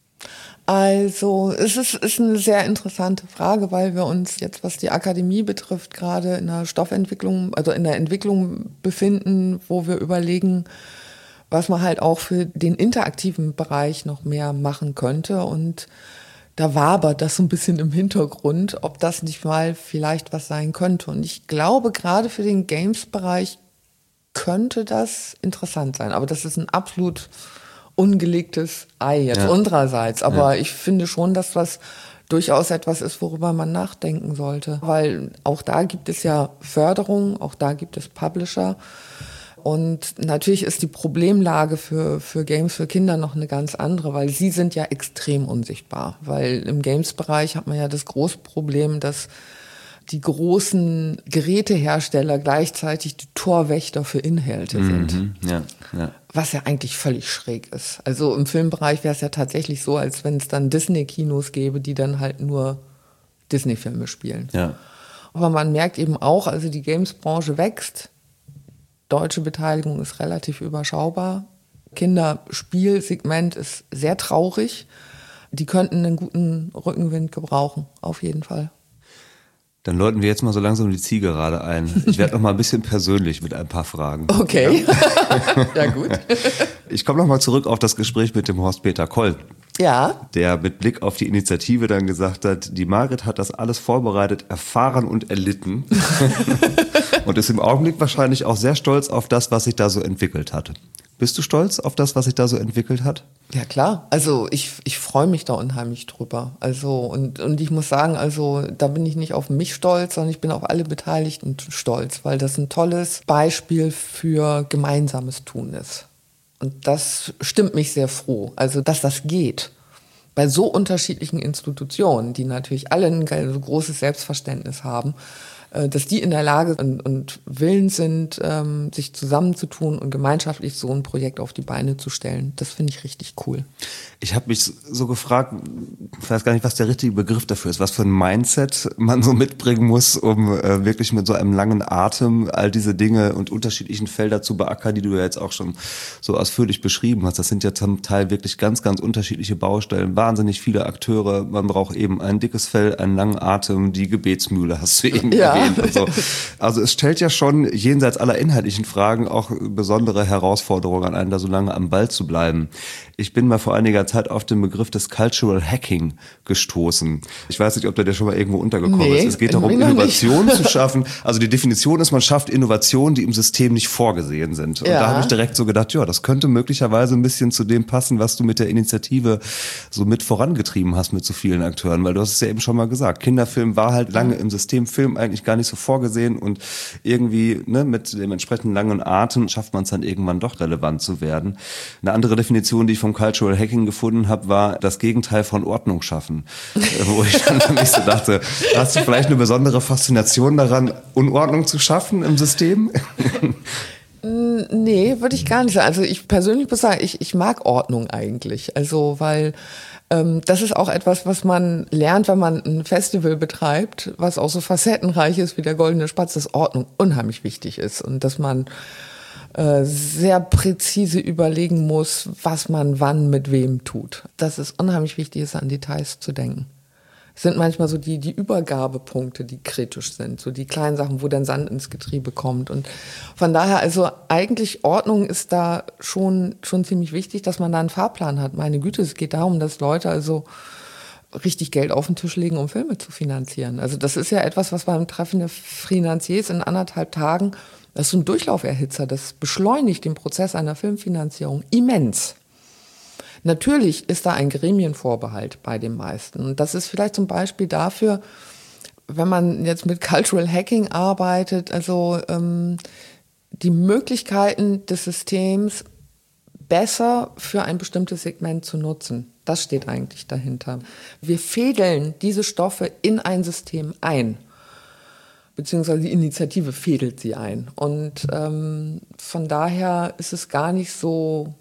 Also es ist, ist eine sehr interessante Frage, weil wir uns jetzt, was die Akademie betrifft, gerade in der Stoffentwicklung, also in der Entwicklung befinden, wo wir überlegen, was man halt auch für den interaktiven Bereich noch mehr machen könnte. Und da wabert das so ein bisschen im Hintergrund, ob das nicht mal vielleicht was sein könnte. Und ich glaube, gerade für den Games-Bereich könnte das interessant sein. Aber das ist ein absolut ungelegtes Ei jetzt ja. unsererseits. Aber ja. ich finde schon, dass das durchaus etwas ist, worüber man nachdenken sollte. Weil auch da gibt es ja Förderung, auch da gibt es Publisher. Und natürlich ist die Problemlage für, für Games für Kinder noch eine ganz andere, weil sie sind ja extrem unsichtbar. Weil im Games-Bereich hat man ja das große Problem, dass die großen Gerätehersteller gleichzeitig die Torwächter für Inhalte sind. Mhm, ja, ja. Was ja eigentlich völlig schräg ist. Also im Filmbereich wäre es ja tatsächlich so, als wenn es dann Disney-Kinos gäbe, die dann halt nur Disney-Filme spielen. Ja. Aber man merkt eben auch, also die Games-Branche wächst. Deutsche Beteiligung ist relativ überschaubar. Kinderspielsegment ist sehr traurig. Die könnten einen guten Rückenwind gebrauchen, auf jeden Fall. Dann läuten wir jetzt mal so langsam die Zielgerade ein. Ich werde noch mal ein bisschen persönlich mit ein paar Fragen. Okay, ja, ja gut. Ich komme noch mal zurück auf das Gespräch mit dem Horst-Peter Koll. Ja. Der mit Blick auf die Initiative dann gesagt hat, die Margret hat das alles vorbereitet, erfahren und erlitten. Und ist im Augenblick wahrscheinlich auch sehr stolz auf das, was sich da so entwickelt hat. Bist du stolz auf das, was sich da so entwickelt hat? Ja klar, also ich, ich freue mich da unheimlich drüber. Also und, und ich muss sagen, also da bin ich nicht auf mich stolz, sondern ich bin auf alle Beteiligten stolz, weil das ein tolles Beispiel für gemeinsames Tun ist. Und das stimmt mich sehr froh, also dass das geht. Bei so unterschiedlichen Institutionen, die natürlich alle ein großes Selbstverständnis haben, dass die in der Lage und, und willens sind, ähm, sich zusammenzutun und gemeinschaftlich so ein Projekt auf die Beine zu stellen. Das finde ich richtig cool. Ich habe mich so gefragt, ich weiß gar nicht, was der richtige Begriff dafür ist, was für ein Mindset man so mitbringen muss, um äh, wirklich mit so einem langen Atem all diese Dinge und unterschiedlichen Felder zu beackern, die du ja jetzt auch schon so ausführlich beschrieben hast. Das sind ja zum Teil wirklich ganz, ganz unterschiedliche Baustellen, wahnsinnig viele Akteure. Man braucht eben ein dickes Fell, einen langen Atem, die Gebetsmühle hast du eben ja. erwähnt. Und so. Also es stellt ja schon jenseits aller inhaltlichen Fragen auch besondere Herausforderungen an einen, da so lange am Ball zu bleiben. Ich bin mal vor einiger Zeit auf den Begriff des Cultural Hacking gestoßen. Ich weiß nicht, ob der dir schon mal irgendwo untergekommen nee, ist. Es geht darum, Innovationen zu schaffen. Also die Definition ist, man schafft Innovationen, die im System nicht vorgesehen sind. Und ja. da habe ich direkt so gedacht, ja, das könnte möglicherweise ein bisschen zu dem passen, was du mit der Initiative so mit vorangetrieben hast mit so vielen Akteuren. Weil du hast es ja eben schon mal gesagt, Kinderfilm war halt lange im System, Film eigentlich gar nicht so vorgesehen und irgendwie ne, mit dem entsprechenden langen Atem schafft man es dann irgendwann doch relevant zu werden. Eine andere Definition, die ich vom Cultural Hacking gefunden habe, war das Gegenteil von Ordnung schaffen. Wo ich dann für mich so dachte, hast du vielleicht eine besondere Faszination daran, Unordnung zu schaffen im System? Nee, würde ich gar nicht sagen. Also ich persönlich muss sagen, ich, ich mag Ordnung eigentlich. Also weil ähm, das ist auch etwas, was man lernt, wenn man ein Festival betreibt, was auch so facettenreich ist wie der Goldene Spatz, dass Ordnung unheimlich wichtig ist und dass man äh, sehr präzise überlegen muss, was man wann mit wem tut. Dass es unheimlich wichtig ist, an Details zu denken. Es sind manchmal so die, die Übergabepunkte, die kritisch sind, so die kleinen Sachen, wo dann Sand ins Getriebe kommt. Und von daher, also eigentlich Ordnung ist da schon, schon ziemlich wichtig, dass man da einen Fahrplan hat. Meine Güte, es geht darum, dass Leute also richtig Geld auf den Tisch legen, um Filme zu finanzieren. Also das ist ja etwas, was beim Treffen der Finanziers in anderthalb Tagen, das ist so ein Durchlauferhitzer, das beschleunigt den Prozess einer Filmfinanzierung immens. Natürlich ist da ein Gremienvorbehalt bei den meisten. Und das ist vielleicht zum Beispiel dafür, wenn man jetzt mit Cultural Hacking arbeitet, also ähm, die Möglichkeiten des Systems besser für ein bestimmtes Segment zu nutzen. Das steht eigentlich dahinter. Wir fädeln diese Stoffe in ein System ein. Beziehungsweise die Initiative fädelt sie ein. Und ähm, von daher ist es gar nicht so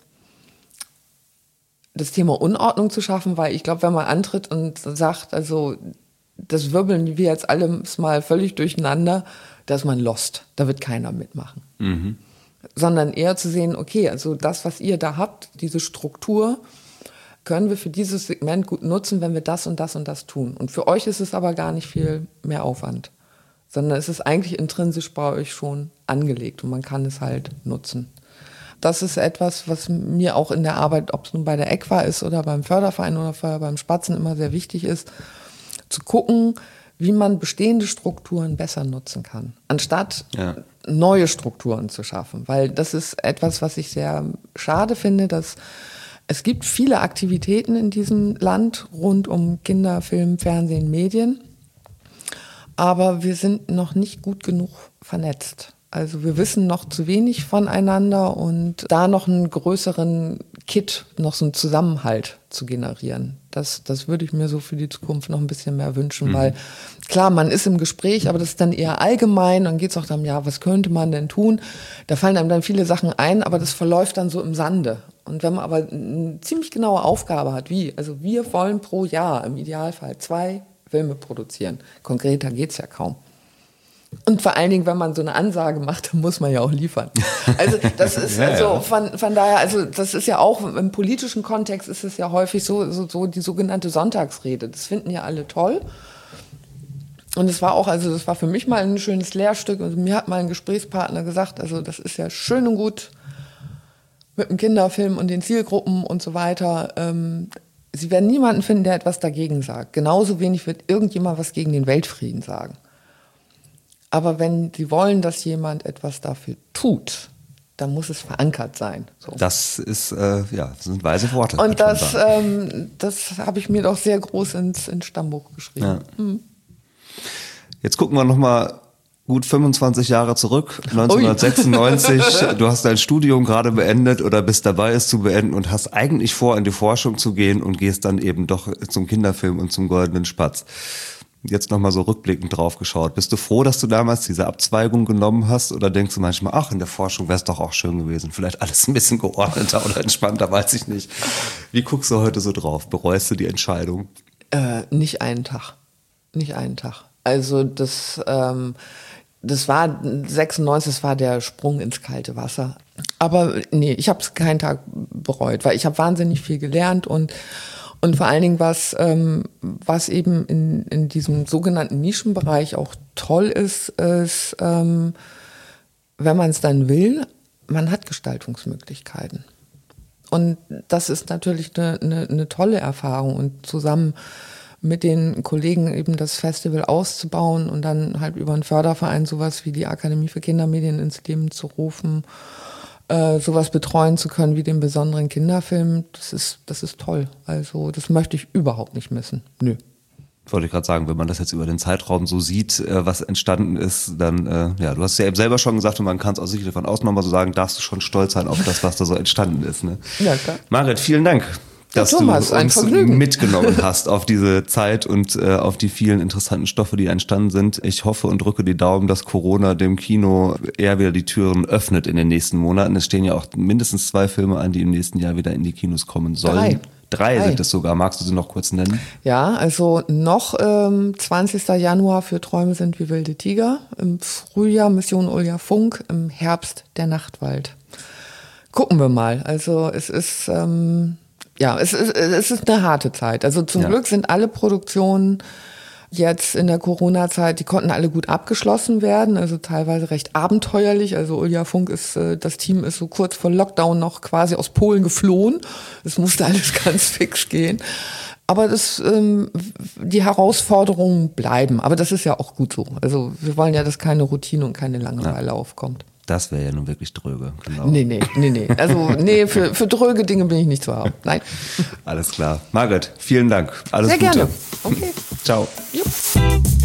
das Thema Unordnung zu schaffen, weil ich glaube, wenn man antritt und sagt, also das wirbeln wir jetzt alles mal völlig durcheinander, da ist man lost, da wird keiner mitmachen. Mhm. Sondern eher zu sehen, okay, also das, was ihr da habt, diese Struktur, können wir für dieses Segment gut nutzen, wenn wir das und das und das tun. Und für euch ist es aber gar nicht viel mehr Aufwand, sondern es ist eigentlich intrinsisch bei euch schon angelegt und man kann es halt nutzen. Das ist etwas, was mir auch in der Arbeit, ob es nun bei der E Q W A ist oder beim Förderverein oder vorher beim Spatzen immer sehr wichtig ist, zu gucken, wie man bestehende Strukturen besser nutzen kann, anstatt ja. neue Strukturen zu schaffen. Weil das ist etwas, was ich sehr schade finde, dass es gibt viele Aktivitäten in diesem Land rund um Kinder, Film, Fernsehen, Medien, aber wir sind noch nicht gut genug vernetzt. Also wir wissen noch zu wenig voneinander und da noch einen größeren Kit, noch so einen Zusammenhalt zu generieren. Das, das würde ich mir so für die Zukunft noch ein bisschen mehr wünschen, mhm. weil klar, man ist im Gespräch, aber das ist dann eher allgemein. Dann geht es auch darum, ja, was könnte man denn tun? Da fallen einem dann viele Sachen ein, aber das verläuft dann so im Sande. Und wenn man aber eine ziemlich genaue Aufgabe hat, wie, also wir wollen pro Jahr im Idealfall zwei Filme produzieren. Konkreter geht's ja kaum. Und vor allen Dingen, wenn man so eine Ansage macht, dann muss man ja auch liefern. Also das ist ja, also ja. von, von daher, also das ist ja auch im politischen Kontext ist es ja häufig so, so, so die sogenannte Sonntagsrede. Das finden ja alle toll. Und es war auch, also das war für mich mal ein schönes Lehrstück. Also mir hat mal ein Gesprächspartner gesagt, also das ist ja schön und gut mit dem Kinderfilm und den Zielgruppen und so weiter. Ähm, Sie werden niemanden finden, der etwas dagegen sagt. Genauso wenig wird irgendjemand was gegen den Weltfrieden sagen. Aber wenn Sie wollen, dass jemand etwas dafür tut, dann muss es verankert sein. So. Das ist, äh, ja, das sind weise Worte. Und das, ähm, das habe ich mir doch sehr groß ins, ins Stammbuch geschrieben. Ja. Mhm. Jetzt gucken wir nochmal gut fünfundzwanzig Jahre zurück, neunzehnhundertsechsundneunzig. Du hast dein Studium gerade beendet oder bist dabei, es zu beenden und hast eigentlich vor, in die Forschung zu gehen und gehst dann eben doch zum Kinderfilm und zum Goldenen Spatz. Jetzt nochmal so rückblickend drauf geschaut. Bist du froh, dass du damals diese Abzweigung genommen hast oder denkst du manchmal, ach, in der Forschung wäre es doch auch schön gewesen, vielleicht alles ein bisschen geordneter oder entspannter, weiß ich nicht. Wie guckst du heute so drauf? Bereust du die Entscheidung? Äh, nicht einen Tag. Nicht einen Tag. Also das, ähm, das war sechsundneunzig, das war der Sprung ins kalte Wasser. Aber nee, ich habe es keinen Tag bereut, weil ich habe wahnsinnig viel gelernt und Und vor allen Dingen, was, ähm, was eben in, in diesem sogenannten Nischenbereich auch toll ist, ist, ähm, wenn man es dann will, man hat Gestaltungsmöglichkeiten. Und das ist natürlich eine, eine, eine tolle Erfahrung. Und zusammen mit den Kollegen eben das Festival auszubauen und dann halt über einen Förderverein sowas wie die Akademie für Kindermedien ins Leben zu rufen, Äh, sowas betreuen zu können wie den besonderen Kinderfilm, das ist, das ist toll. Also das möchte ich überhaupt nicht missen. Nö. Wollte ich gerade sagen, wenn man das jetzt über den Zeitraum so sieht, äh, was entstanden ist, dann, äh, ja, du hast es ja eben selber schon gesagt und man kann es auch sicherlich von außen nochmal so sagen, darfst du schon stolz sein auf das, was da so entstanden ist. Ne? Ja, klar. Marit, vielen Dank, dass ja, Thomas, du uns Vergnügen. mitgenommen hast auf diese Zeit und äh, auf die vielen interessanten Stoffe, die entstanden sind. Ich hoffe und drücke die Daumen, dass Corona dem Kino eher wieder die Türen öffnet in den nächsten Monaten. Es stehen ja auch mindestens zwei Filme an, die im nächsten Jahr wieder in die Kinos kommen sollen. Drei. Drei Drei. sind es sogar. Magst du sie noch kurz nennen? Ja, also noch ähm, zwanzigster Januar für Träume sind wie wilde Tiger, im Frühjahr Mission Ulja Funk, im Herbst der Nachtwald. Gucken wir mal. Also es ist ähm, ja, es ist es ist eine harte Zeit. Also zum Ja. Glück sind alle Produktionen jetzt in der Corona-Zeit, die konnten alle gut abgeschlossen werden, also teilweise recht abenteuerlich. Also Ulja Funk ist, äh, das Team ist so kurz vor Lockdown noch quasi aus Polen geflohen. Es musste alles ganz fix gehen. Aber das, ähm, die Herausforderungen bleiben. Aber das ist ja auch gut so. Also wir wollen ja, dass keine Routine und keine Langeweile Ja. aufkommt. Das wäre ja nun wirklich dröge. Genau. Nee, nee, nee, nee. Also nee, für, für dröge Dinge bin ich nicht zu haben. Nein. Alles klar. Margret, vielen Dank. Alles Sehr Gute. gerne. Okay. Ciao. Jupp.